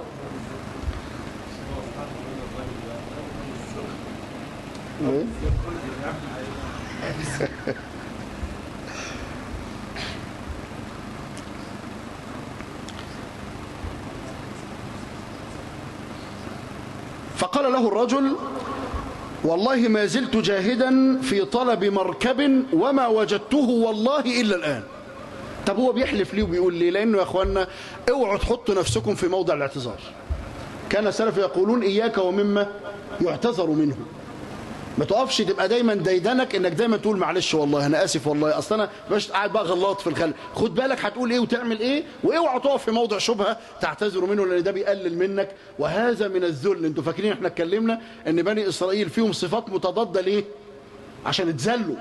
S1: فقال له الرجل والله ما زلت جاهدا في طلب مركب وما وجدته والله إلا الآن. طب هو بيحلف ليه وبيقول ليه؟ لانه يا اخوانا اوعوا تحطوا نفسكم في موضع الاعتذار. كان السلف يقولون اياك ومما يعتذر منه. ما تقفش تبقى دايما ديدنك انك دايما تقول معلش والله انا اسف والله اصل انا مش قاعد بقى غلط في الخلق. خد بالك هتقول ايه وتعمل ايه، واوعى تقف في موضع شبهه تعتذر منه لان ده بيقلل منك، وهذا من الذل. انتوا فاكرين احنا اتكلمنا ان بني اسرائيل فيهم صفات متضاده ليه؟ عشان اتذلوا،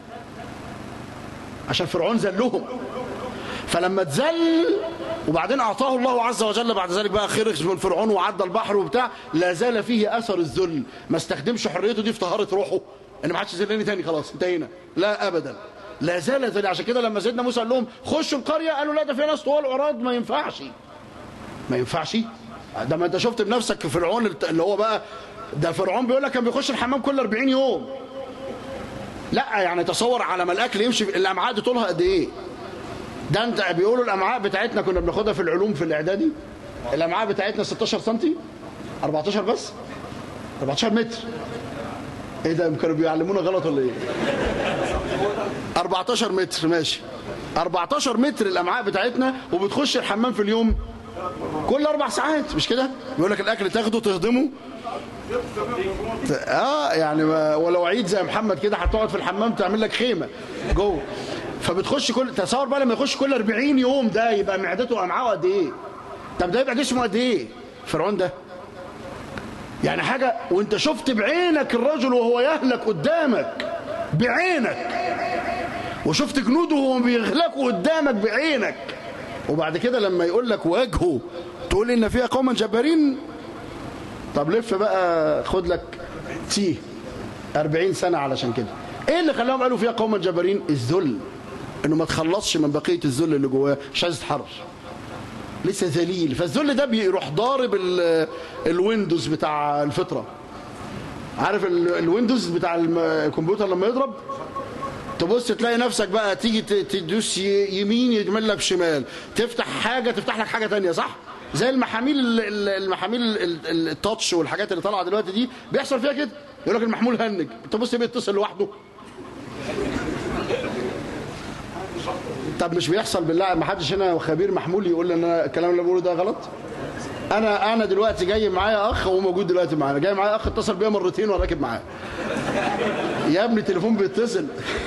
S1: عشان فرعون ذلهم. فلما اتذل وبعدين اعطاه الله عز وجل بعد ذلك بقى خرج من فرعون وعدى البحر وبتاع، لا زال فيه اثر الذل. ما استخدمش حريته دي في طهاره روحه ان ما حدش يذلني تاني خلاص انتهينا، لا ابدا، لا زال ذل. عشان كده لما سيدنا موسى قال لهم خشوا القريه قالوا لا ده في ناس طوال عراض، ما ينفعش ما ينفعش. ده ما انت شفت بنفسك فرعون اللي هو بقى ده فرعون بيقول لك كان بيخش الحمام كل أربعين يوم. لا يعني تصور على ما الاكل يمشي الامعاء دي طولها قد ايه؟ ده انت بيقولوا الامعاء بتاعتنا كنا بناخدها في العلوم في الاعدادي، الامعاء بتاعتنا ستاشر سنتي، أربعتاشر بس، أربعتاشر متر. ايه ده كانوا بيعلمونا غلط ولا ايه؟ أربعتاشر متر ماشي، أربعتاشر متر الامعاء بتاعتنا، وبتخش الحمام في اليوم كل اربع ساعات مش كده؟ بيقول لك الاكل تاخده تهضمه اه يعني ولو عيد زي محمد كده هتقعد في الحمام تعمل لك خيمه جوه. فبتخش كل تصور بقى لما يخش كل أربعين يوم ده يبقى معدته وامعاءه قد ايه؟ طب ده يبقى جسمه قد ايه؟ فرعون ده يعني حاجه. وانت شفت بعينك الرجل وهو يهلك قدامك بعينك، وشفت جنوده وهو بيغلقوا قدامك بعينك، وبعد كده لما يقول لك وجهه تقول ان فيها قوما جبارين. طب لف بقى خد لك تيه أربعين سنه علشان كده. ايه اللي خلاهم قالوا فيها قوما جبارين؟ الذل، انه ما تخلصش من بقيه الذل اللي جواه، مش عايز يتحرر لسه ذليل. فالذل ده بيروح ضارب الويندوز بتاع الفطره. عارف الويندوز بتاع الكمبيوتر لما يضرب تبص تلاقي نفسك بقى تيجي تدوس يمين يجمل لك شمال، تفتح حاجه تفتح لك حاجه ثانيه، صح؟ زي المحاميل المحاميل التاتش والحاجات اللي طالعه دلوقتي دي بيحصل فيها كده. يقول لك المحمول هنج، تبص بيتصل لوحده. طب مش بيحصل بالله؟ ما حدش هنا خبير محمول يقول لي ان الكلام اللي بقوله ده غلط؟ انا انا دلوقتي جاي معايا اخ وهو موجود دلوقتي معانا، جاي معايا اخ اتصل بيا مرتين وانا راكب معاه. يا ابني التليفون بيتصل.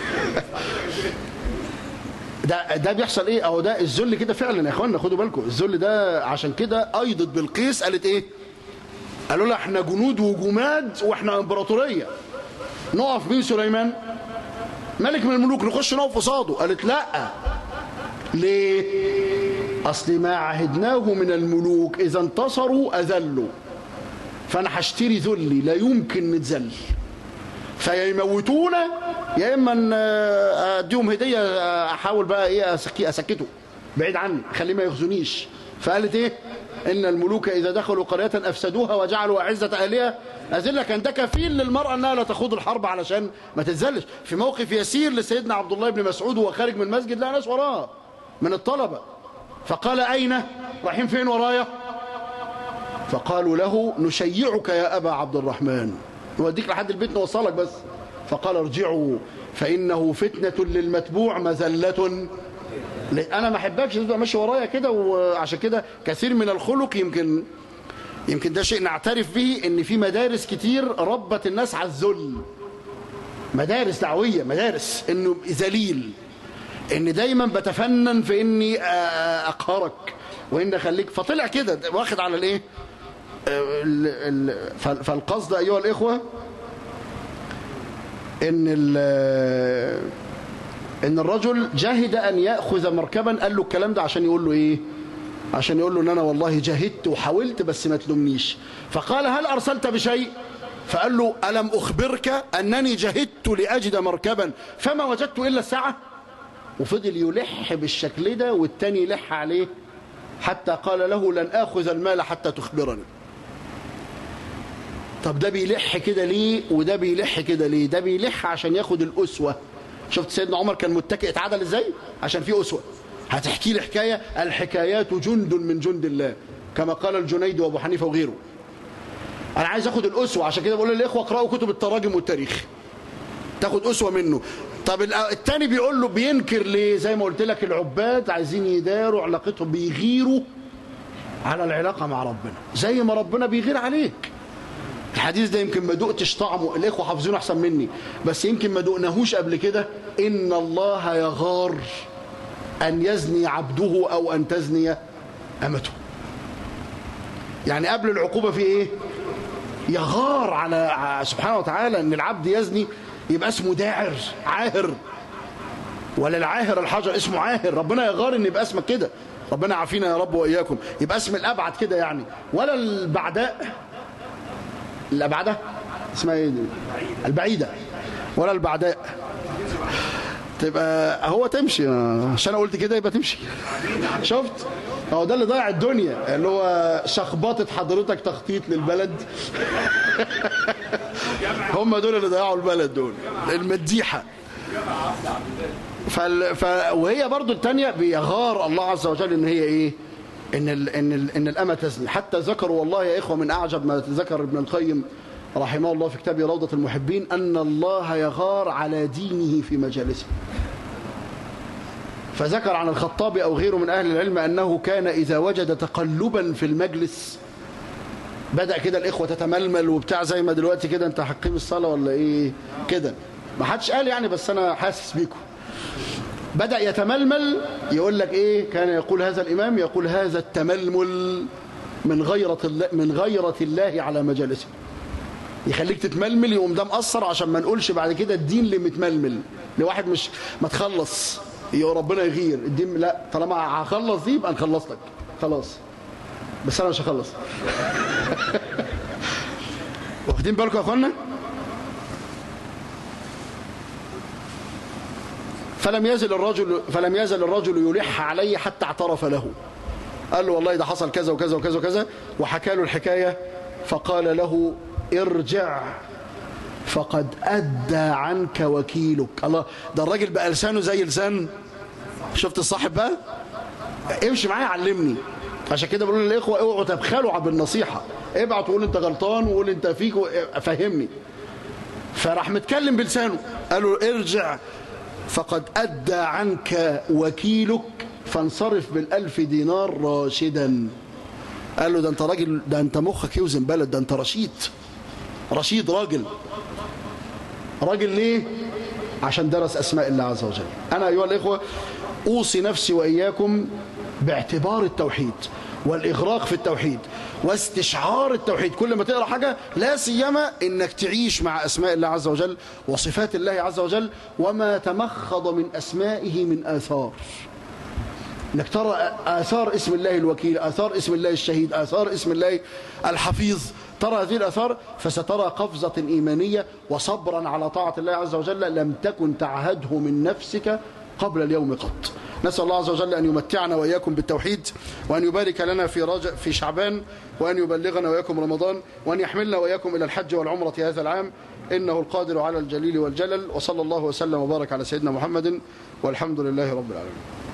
S1: ده ده بيحصل ايه؟ اهو ده الذل كده فعلا يا اخوانا، خدوا بالكم الذل ده. عشان كده ايضا بلقيس قالت ايه؟ قالوا لها احنا جنود وجماد واحنا امبراطوريه، نقف مين؟ سليمان ملك من الملوك، نخش نقف قصاده. قالت لا، ليه؟ اصل ما عهدناه من الملوك اذا انتصروا اذلوا، فانا هشتري ذلي لا يمكن نتذل، فيا يموتونا يا اما اديهم هديه احاول بقى ايه اسكته بعيد عني اخليه ما يخزنيش. فقالت ايه؟ ان الملوك اذا دخلوا قريه افسدوها وجعلوا اعزه اهلها اذله. كان ده كفيل للمراه انها لا تخوض الحرب علشان ما تتذلش. في موقف يسير لسيدنا عبد الله بن مسعود وهو خارج من المسجد لقى ناس وراه من الطلبه، فقال اين؟ رايحين فين ورايا؟ فقالوا له نشيعك يا ابا عبد الرحمن، نوديك لحد البيت نوصلك بس. فقال ارجعوا فانه فتنه للمتبوع مذله. انا ما احبكش تبقى ماشي ورايا كده. وعشان كده كثير من الخلق يمكن يمكن ده شيء نعترف به، ان في مدارس كتير ربت الناس على الذل، مدارس دعويه، مدارس انه ذليل، ان دايما بتفنن في اني اقهرك وان اخليك. فطلع كده واخد على الايه. فالقصد ايها الاخوه ان ان الرجل جاهد ان ياخذ مركبا. قال له الكلام ده عشان يقول له ايه؟ عشان يقول له ان انا والله جاهدت وحاولت بس ما تلومنيش. فقال هل ارسلت بشيء؟ فقال له الم اخبرك انني جاهدت لاجد مركبا فما وجدت الا الساعه. وفضل يلح بالشكل ده والتاني يلح عليه حتى قال له لن اخذ المال حتى تخبرني. طب ده بيلح كده ليه وده بيلح كده ليه؟ ده بيلح عشان ياخد الاسوه. شفت سيدنا عمر كان متكئ اتعدل ازاي؟ عشان في اسوه. هتحكي لي حكايه، الحكايات جند من جند الله كما قال الجنيد وابو حنيفه وغيره. انا عايز اخد الاسوه، عشان كده بقول للاخوه اقراوا كتب التراجم والتاريخ، تاخد اسوه منه. طب التاني بيقول له بينكر ليه؟ زي ما قلت لك العباد عايزين يداروا علاقتهم، بيغيروا على العلاقة مع ربنا زي ما ربنا بيغير عليك. الحديث ده يمكن ما دقتش طعمه، الإخوة حافظينه أحسن مني، بس يمكن ما دقناهوش قبل كده. إن الله يغار أن يزني عبده أو أن تزني أمته. يعني قبل العقوبة في إيه؟ يغار على سبحانه وتعالى أن العبد يزني، يبقى اسمه داعر عاهر، ولا العاهر الحجر اسمه عاهر. ربنا يغار أن يبقى اسمك كده، ربنا عافينا يا رب وإياكم، يبقى اسم الأبعد كده يعني. ولا البعداء، الأبعدة اسمها ايه دي؟ البعيدة، ولا البعداء تبقى هو تمشي عشان انا قلت كده يبقى تمشي. شفت؟ هو ده اللي ضيع الدنيا، اللي هو شخبطة حضرتك تخطيط للبلد. هم دول اللي ضيعوا البلد، دول المديحة. فال... ف... وهي برضو التانية بيغار الله عز وجل ان هي ايه؟ ان ال... ان ال... ان الأمة تزني. حتى ذكروا والله يا إخوة من أعجب ما ذكر ابن القيم رحمه الله في كتابه روضة المحبين، أن الله يغار على دينه في مجالسه. فذكر عن الخطابي أو غيره من أهل العلم أنه كان إذا وجد تقلبا في المجلس، بدأ كده الإخوة تتململ وبتاع زي ما دلوقتي كده، أنت حقيم الصلاة ولا إيه كده، ما حدش قال يعني، بس أنا حاسس بيكم. بدأ يتململ، يقول لك إيه كان يقول هذا الإمام؟ يقول هذا التململ من غيرة الله، من غيرة الله على مجالسه. يخليك تتململ، يقوم ده مقصر عشان ما نقولش بعد كده الدين اللي متململ لواحد مش ما تخلص يا ربنا يغير الدين. لا، طالما هخلص دي يبقى نخلص لك خلاص، بس انا مش هخلص. واخدين بالكم يا اخوانا؟ فلم يزل الرجل فلم يزل الرجل يلح عليه حتى اعترف له. قال له والله ده حصل كذا وكذا وكذا وكذا، وحكى له الحكايه. فقال له ارجع فقد أدى عنك وكيلك. الله، ده الراجل بقى لسانه زي لسان، شفت الصاحب بقى؟ امشي معايا علمني. عشان كده بقول للإخوة اوعوا تبخلوا بالنصيحة، ابعت وقول انت غلطان وقول انت فيك فهمني. فراح متكلم بلسانه، قال له ارجع فقد أدى عنك وكيلك فانصرف بالألف دينار راشدا. قال له ده انت راجل، ده انت مخك يوزن بلد، ده انت رشيد رشيد راجل راجل. ليه؟ عشان درس أسماء الله عز وجل. أنا أيها الإخوة أوصي نفسي وإياكم باعتبار التوحيد والإغراق في التوحيد واستشعار التوحيد. كل ما تقرأ حاجة لا سيما إنك تعيش مع أسماء الله عز وجل وصفات الله عز وجل وما تمخض من أسمائه من آثار. انك ترى آثار اسم الله الوكيل، آثار اسم الله الشهيد، آثار اسم الله الحفيظ، ترى هذه الآثار فسترى قفزة إيمانية وصبرا على طاعة الله عز وجل لم تكن تعهده من نفسك قبل اليوم قط. نسأل الله عز وجل أن يمتعنا وإياكم بالتوحيد، وأن يبارك لنا في رجب في شعبان، وأن يبلغنا وإياكم رمضان، وأن يحملنا وإياكم إلى الحج والعمرة هذا العام، إنه القادر على الجليل والجلل. وصلى الله وسلم وبارك على سيدنا محمد، والحمد لله رب العالمين.